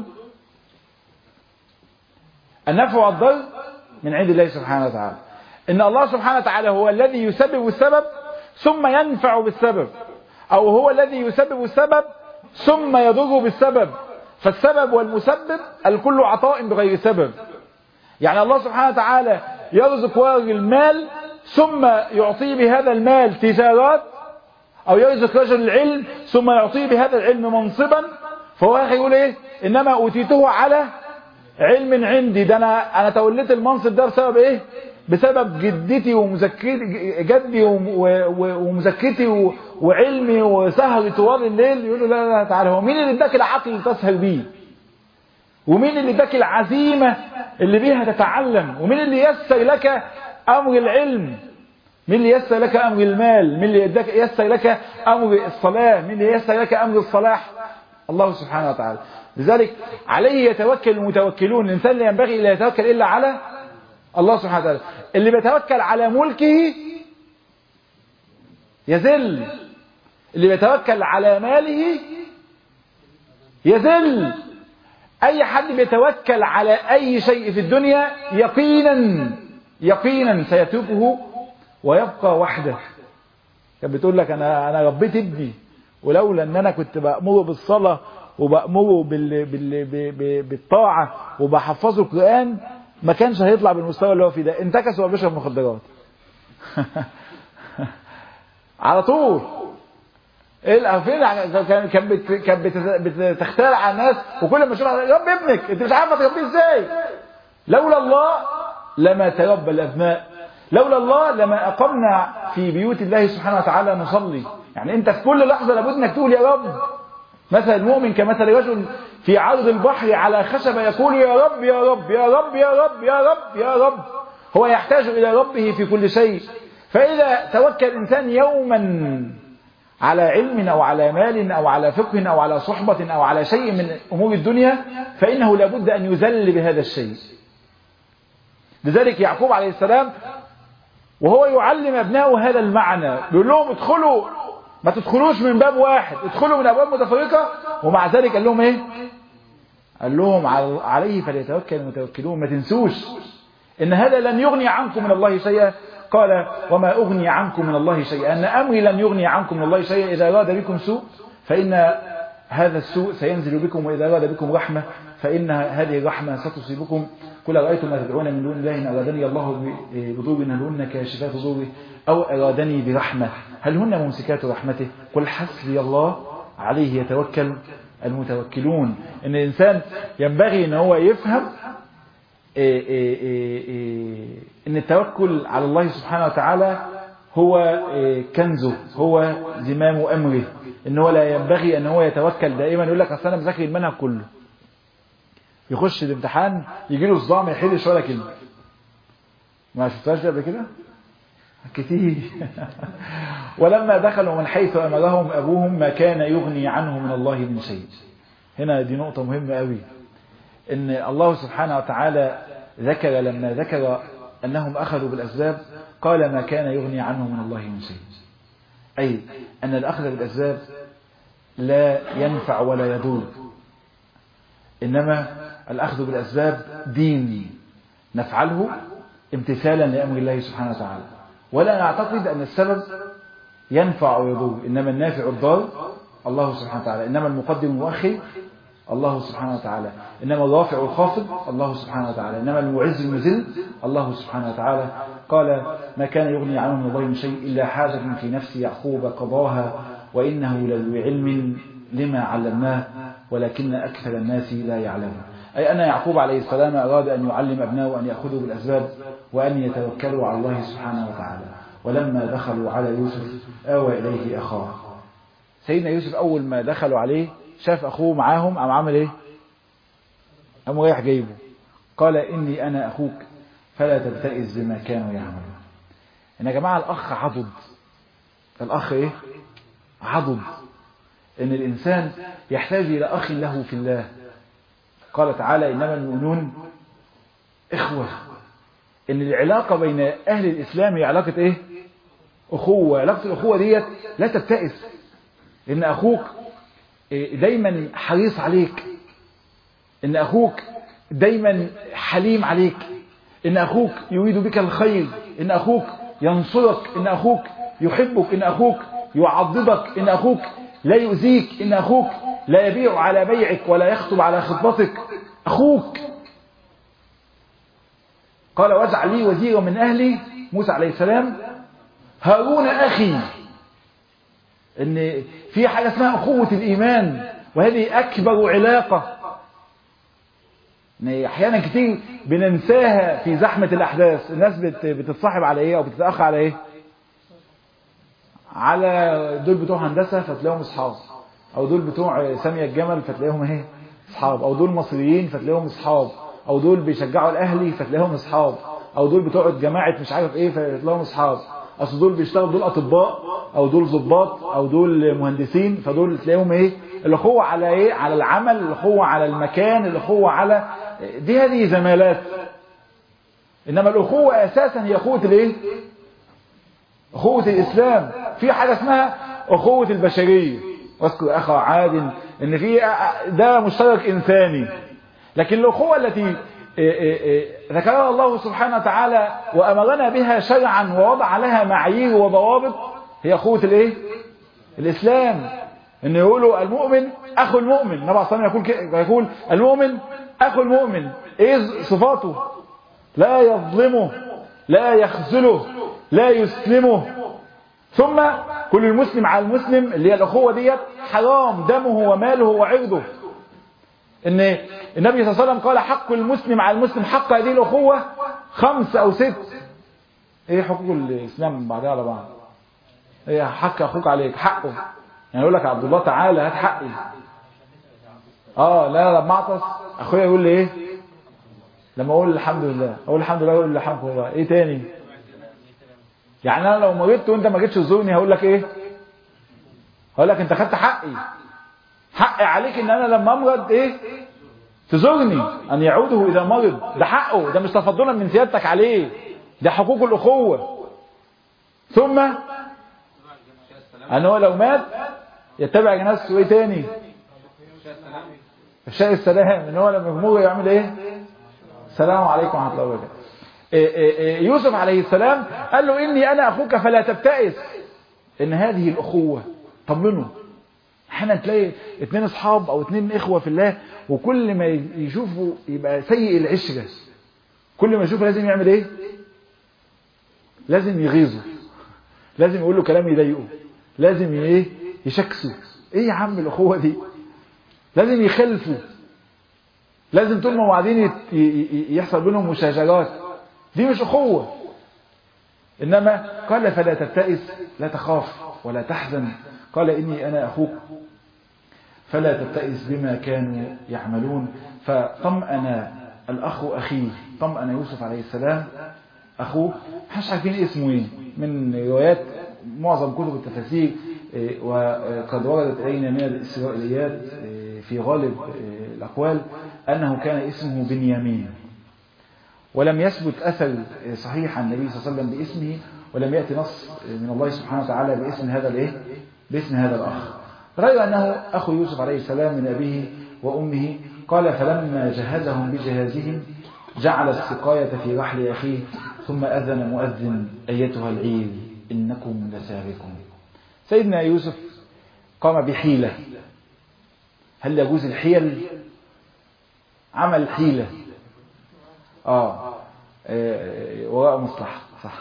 Speaker 1: النفع والضر من عند الله سبحانه وتعالى. ان الله سبحانه وتعالى هو الذي يسبب السبب ثم ينفع بالسبب، او هو الذي يسبب السبب ثم يضر بالسبب. فالسبب والمسبب الكل عطاء بغير سبب. يعني الله سبحانه وتعالى يرزق رجل المال ثم يعطيه بهذا المال تجارات، او يرزق رجل العلم ثم يعطيه بهذا العلم منصبا، فهو اخي يقول ايه؟ انما اوتيته على علم عندي، ده انا توليت المنصب ده بسبب ايه؟ بسبب جدتي جدي ومذاكرتي وعلمي وسهري طوال الليل. يقول له لا تعالى، هو مين اللي اداك العقل اللي تسهر بيه؟ ومين اللي اداك العزيمة اللي بيها تتعلم؟ ومين اللي يسر لك امر العلم؟ مين اللي يسر لك امر المال؟ مين اللي يسر لك امر الصلاة؟ مين اللي يسر لك امر الصلاح؟ الله سبحانه وتعالى. لذلك عليه يتوكل المتوكلون. الانسان لا ينبغي الا يتوكل الا على الله سبحانه وتعالى. اللي بيتوكل على ملكه يذل، اللي بيتوكل على ماله يذل. اي حد بيتوكل على اي شيء في الدنيا يقينا سيتركه ويبقى وحده. كانت بتقول لك انا ربيت ابني، ولولا ان انا كنت بأمره بالصلاة وبأمره بالطاعة وبحفظه القرآن ما كانش هيطلع بالمستوى اللي هو فيه ده. انتكس وبيشرب مخدرات على طول. كانت بتختار على الناس، وكل ما يشوفها رب ابنك انت مش عارفه تربيه ازاي. لولا الله لما تربى الابناء، لولا الله لما اقمنا في بيوت الله سبحانه وتعالى نصلي. يعني انت في كل لحظه لابد انك تقول يا رب. مثل المؤمن كمثل رجل في عرض البحر على خشبه يقول يا رب يا رب يا رب يا رب يا رب يا رب. هو يحتاج الى ربه في كل شيء. فاذا توكل الانسان يوما على علم او على مال او على فقه او على صحبه او على شيء من امور الدنيا فانه لابد ان يذل بهذا الشيء. لذلك يعقوب عليه السلام وهو يعلم ابنائه هذا المعنى بيقول لهم ادخلوا، ما تدخلوش من باب واحد، ادخلوا من ابواب متفرقه. ومع ذلك قال لهم ايه؟ قال لهم عليه فليتوكل المتوكلون. ما تنسوش ان هذا لن يغني عنكم من الله شيئا. قال وما اغني عنكم من الله شيئا، ان امري لن يغني عنكم من الله شيئا. اذا اراد بكم سوء فان هذا السوء سينزل بكم، واذا اراد بكم رحمه فان هذه الرحمه ستصيبكم. قل أرأيتم ما تدعون من دون الله إن أرادني الله بضر هل هن كاشفات ضره أو أرادني برحمة هل هن ممسكات رحمته قل حسبي الله عليه يتوكل المتوكلون. إن الإنسان ينبغي إن هو يفهم إن التوكل على الله سبحانه وتعالى هو كنزه، هو زمام أمره. إن هو لا ينبغي أن هو يتوكل دائما يقول لك أصل أنا بذاكر المنهج كله يخش الامتحان يجي له صداع ما يحلش ولا كلمه. ما شفتهاش قبل كده كتير. ولما دخلوا من حيث امرهم ابوهم ما كان يغني عنه من الله من شيء. هنا دي نقطه مهمه قوي، ان الله سبحانه وتعالى ذكر لما ذكر انهم اخذوا بالاسباب قال ما كان يغني عنه من الله من شيء، اي ان الاخذ بالاسباب لا ينفع ولا يضر، انما الاخذ بالاسباب دين نفعله امتثالا لامر الله سبحانه وتعالى، ولا نعتقد ان السبب ينفع ويضر، انما النافع الضار الله سبحانه وتعالى، انما المقدم المؤخر الله سبحانه وتعالى، انما الرافع والخافض الله سبحانه وتعالى، انما المعز المذل الله سبحانه وتعالى. قال ما كان يغني عنه من الله من شيء الا حاجة في نفس يعقوب قضاها وانه لذو علم لما علمناه ولكن اكثر الناس لا يعلمون. اي ان يعقوب عليه السلام اراد ان يعلم ابنائه ان ياخذوا بالاسباب وان يتوكلوا على الله سبحانه وتعالى. ولما دخلوا على يوسف آوى اليه اخاه. سيدنا يوسف اول ما دخلوا عليه شاف اخوه معاهم، قام عامل ايه؟ قام رايح جايبه، قال اني انا اخوك فلا تبتئس بما كانوا يعملون. ان يا جماعه الاخ عضد. الاخ ايه؟ عضد. ان الانسان يحتاج الى اخ له في الله. قال تعالى انما المؤمنون اخوه. ان العلاقه بين اهل الاسلام هي علاقه ايه؟ اخوه. علاقه الاخوه ديت لا تبتئس، ان اخوك دايما حريص عليك، ان اخوك دايما حليم عليك، ان اخوك يريد بك الخير، ان اخوك ينصرك، ان اخوك يحبك، ان اخوك يعضدك، ان اخوك لا يؤذيك، ان اخوك لا يبيع على بيعك ولا يخطب على خطبتك. اخوك. قال واجعل لي وزيرا من اهلي، موسى عليه السلام، هارون اخي. ان في حاجه اسمها اخوه الايمان، وهذه اكبر علاقه احيانا كتير بننساها في زحمه الاحداث. الناس بتتصاحب على ايه او بتتاخى على ايه؟ على دول بتوع هندسه فتلاقيهم اصحاب، او دول بتوع ساميه الجمل فتلاقيهم ايه؟ اصحاب، او دول مصريين فتلاقيهم اصحاب، او دول بيشجعوا الاهلي فتلاقيهم اصحاب، او دول بتوع جماعه مش عارف ايه فتلاقيهم اصحاب. اصل دول بيشتغلوا، دول اطباء او دول ضباط او دول مهندسين، فدول تلاقيهم ايه؟ الاخوه على ايه؟ على العمل، الاخوه على المكان، الاخوه على دي، هذه زمالات. انما الاخوه اساسا هي اخوه الايه؟ اخوه الاسلام. في حاجه اسمها اخوه البشريه، واذكر اخا عاد، ان في ده مشترك انساني. لكن الاخوه التي ذكرها الله سبحانه وتعالى وامرنا بها شرعا ووضع لها معايير وضوابط هي اخوه الايه؟ الاسلام. ان يقولوا المؤمن اخو المؤمن، النبي صلى الله عليه وسلم يقول المؤمن اخو المؤمن. ايه صفاته؟ لا يظلمه، لا يخذله، لا يسلمه. ثم كل المسلم على المسلم، اللي هي الاخوه ديت، حرام دمه وماله وعرضه. ان النبي صلى الله عليه وسلم قال حق المسلم على المسلم، حق هذه الاخوه 5 أو 6. ايه حقوق الاسلام بعدها على بعض؟ ايه حق اخوك عليك؟ حقه يعني يقول لك عبد الله تعالى هات حقي. لا لما اعطس اخويا يقول لي ايه؟ لما اقول الحمد لله، اقول الحمد لله، يقول الحمد لله. ايه تاني؟ يعني انا لو مرضت وانت ما جيتش تزورني هقول لك ايه؟ هقول لك انت خدت حقي. حقي عليك ان انا لما امرض ايه؟ تزورني، ان يعوده اذا مرض. ده حقه، ده مش تفضلا من سيادتك عليه، ده حقوق الاخوه. ثم ان هو لو مات يتبع جنازته. ايه تاني؟ افشاء السلام، ان هو لما يموت يعمل ايه؟ السلام عليكم ورحمه الله وبركاته. يوسف عليه السلام قال له اني انا اخوك فلا تبتئس. ان هذه الاخوه طمنه. احنا تلاقي 2 اصحاب او 2 اخوه في الله، وكل ما يشوفوا يبقى سيء العشره، كل ما يشوفه لازم يعمل ايه؟ لازم يغيظه، لازم يقول له كلام يضايقه، لازم ايه؟ يشكسه. ايه يا عم الاخوه دي؟ لازم يخلفوا، لازم طول ما قاعدين يحصل بينهم مشاجرات. دي مش اخوه. انما قال فلا تبتئس، لا تخاف ولا تحزن. قال اني انا اخوك فلا تبتئس بما كانوا يعملون. فطمأن الأخ أخيه، طمأن يوسف عليه السلام أخوه، مش عارفين اسمه إيه من روايات معظم كتب التفاسير، وقد وردت إلينا من الإسرائيليات في غالب الأقوال أنه كان اسمه بنيامين، ولم يثبت أثر صحيح عن النبي صلى الله عليه وسلم باسمه، ولم يأتي نص من الله سبحانه وتعالى باسم هذا الأخ، غير أنه أخو يوسف عليه السلام من أبيه وأمه. قال: فلما جهزهم بجهازهم جعل السقاية في رحل أخيه ثم أذن مؤذن: أيتها العير إنكم لسارقون. سيدنا يوسف قام بحيلة. هل يجوز الحيل؟ عمل حيلة وراء مصلحة، صح،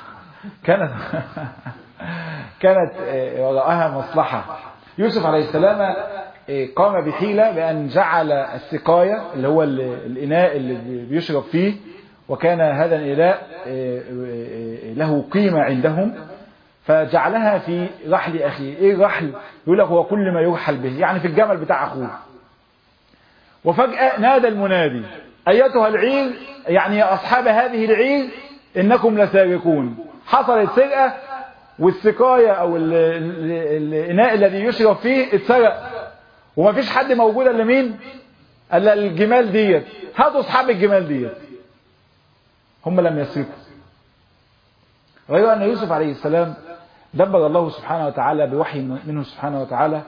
Speaker 1: كانت وراءها مصلحة. يوسف عليه السلام قام بحيلة بأن جعل السقاية اللي هو الإناء اللي بيشرب فيه، وكان هذا الإناء له قيمة عندهم، فجعلها في رحل أخيه. إيه الرحل؟ يقول لك هو كل ما يرحل به، يعني في الجمل بتاع أخوه. وفجأة نادى المنادي: أيتها العير، يعني يا أصحاب هذه العير إنكم لسارقون. حصلت سرقة، والسقاية أو الإناء الذي يشرب فيه اتسرق، وما فيش حد موجود إلا مين؟ إلا الجمال ديت. هاتوا أصحاب الجمال ديت. هم لم يسرقوا، غير أن يوسف عليه السلام دبر الله سبحانه وتعالى بوحي منه سبحانه وتعالى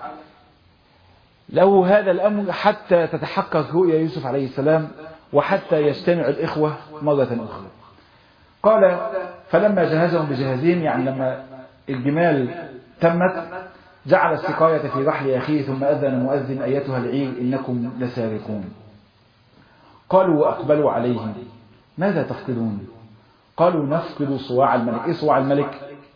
Speaker 1: له هذا الأمر حتى تتحقق رؤيا يوسف عليه السلام، وحتى يجتمع الإخوة مرة أخرى. قال: فلما جهزهم بجهازهم، يعني لما الجمال تمت، جعل السقاية في رحل أخيه ثم أذن مؤذن: أيتها العير إنكم لسارقون. قالوا وأقبلوا عليهم: ماذا تفقدون؟ قالوا: نفقد صواع الملك. إيه صواع الملك؟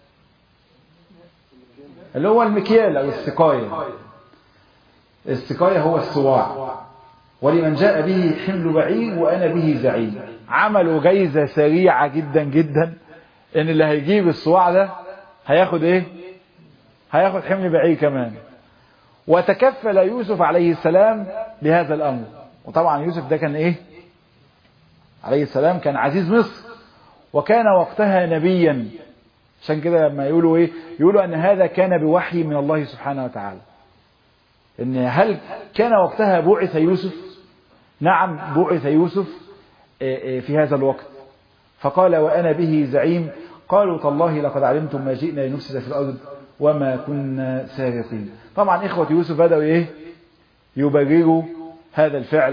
Speaker 1: اللي هو المكيال أو السقاية. السقاية هو الصواع. ولمن جاء به حمل بعير وأنا به زعيم. عملوا جايزة سريعة جدا جدا، إن اللي هيجيب الصواع ده هياخد إيه؟ هياخد حمل بعير كمان. وتكفل يوسف عليه السلام بهذا الأمر. وطبعا يوسف ده كان إيه؟ عليه السلام كان عزيز مصر، وكان وقتها نبيا. عشان كده لما يقولوا إيه؟ يقولوا أن هذا كان بوحي من الله سبحانه وتعالى. إن هل كان وقتها بعث يوسف؟ نعم، بعث يوسف في هذا الوقت. فقال: وأنا به زعيم. قالوا: تالله لقد علمتم ما جئنا لنفسد في الأرض وما كنا سارقين. طبعا إخوة يوسف بدأوا إيه؟ يبرروا هذا الفعل.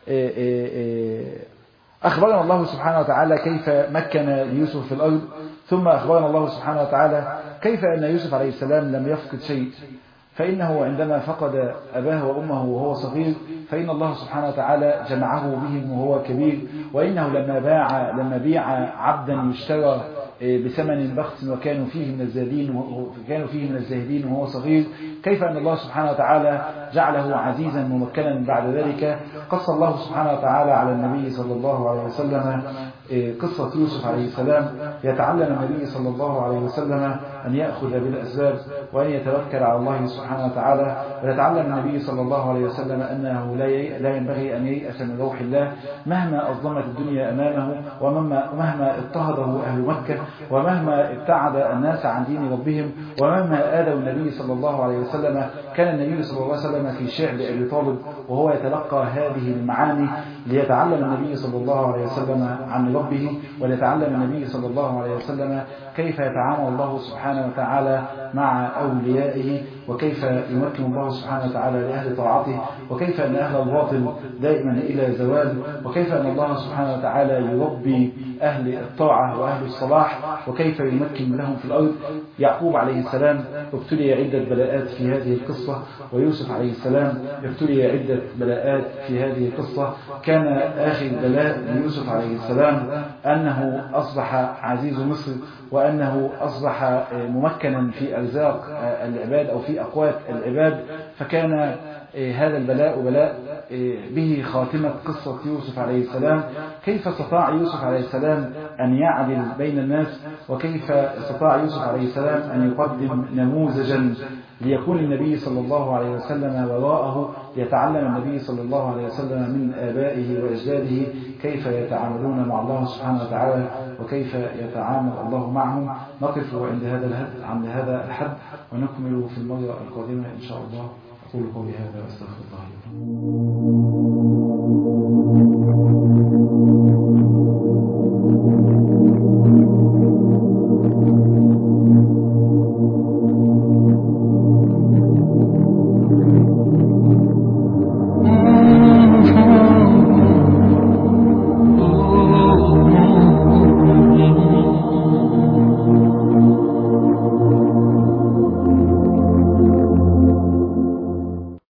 Speaker 1: أخبرنا الله سبحانه وتعالى كيف مكن ليوسف في الأرض، ثم أخبرنا الله سبحانه وتعالى كيف أن يوسف عليه السلام لم يفقد شيء. فإنه عندما فقد أباه وأمه وهو صغير، فإن الله سبحانه وتعالى جمعه بهم وهو كبير. وإنه لما بيع عبدا يشترى بثمن بخس وكانوا فيه من الزاهدين وهو صغير، كيف أن الله سبحانه وتعالى جعله عزيزا ممكنا بعد ذلك. قص الله سبحانه وتعالى على النبي صلى الله عليه وسلم قصة يوسف عليه السلام. يتعلم النبي صلى الله عليه وسلم أن يأخذ بالأسباب وأن يتوكل على الله سبحانه وتعالى. ويتعلم النبي صلى الله عليه وسلم أنه لا ينبغي أن ييأس من روح الله مهما أظلمت الدنيا أمامه، ومهما اضطهده أهل مكة، ومهما ابتعد الناس عن دين ربهم، ومهما آذوا النبي صلى الله عليه وسلم. كان النبي صلى الله عليه وسلم في شعب أبي طالب وهو يتلقى هذه المعاني ليتعلم النبي صلى الله عليه وسلم عن ربه، وليتعلم النبي صلى الله عليه وسلم كيف يتعامل الله سبحانه وتعالى مع أوليائه، وكيف يمكن الله سبحانه وتعالى لأهل طاعته، وكيف أن أهل الباطل دائما إلى زوال، وكيف أن الله سبحانه وتعالى يربي أهل الطاعة وأهل الصلاح، وكيف يمكن لهم في الأرض. يعقوب عليه السلام ابتلي عدة بلاءات في هذه القصة، ويوسف عليه السلام ابتلي عدة بلاءات في هذه القصة. كان آخر بلاء ليوسف عليه السلام أنه أصبح عزيز مصر، وأنه أصبح ممكنا في أرزاق العباد أو في أقوات العباد. فكان هذا البلاء بلاء به خاتمة قصة يوسف عليه السلام، كيف استطاع يوسف عليه السلام أن يعدل بين الناس، وكيف استطاع يوسف عليه السلام أن يقدم نموذجا ليكون النبي صلى الله عليه وسلم وراءه، يتعلم النبي صلى الله عليه وسلم من آبائه وأجداده كيف يتعاملون مع الله سبحانه وتعالى وكيف يتعامل الله معهم. نقف عند هذا الحد ونكمل في المرة القادمة إن شاء الله. أقول قولي هذا وأستغفر الله لي.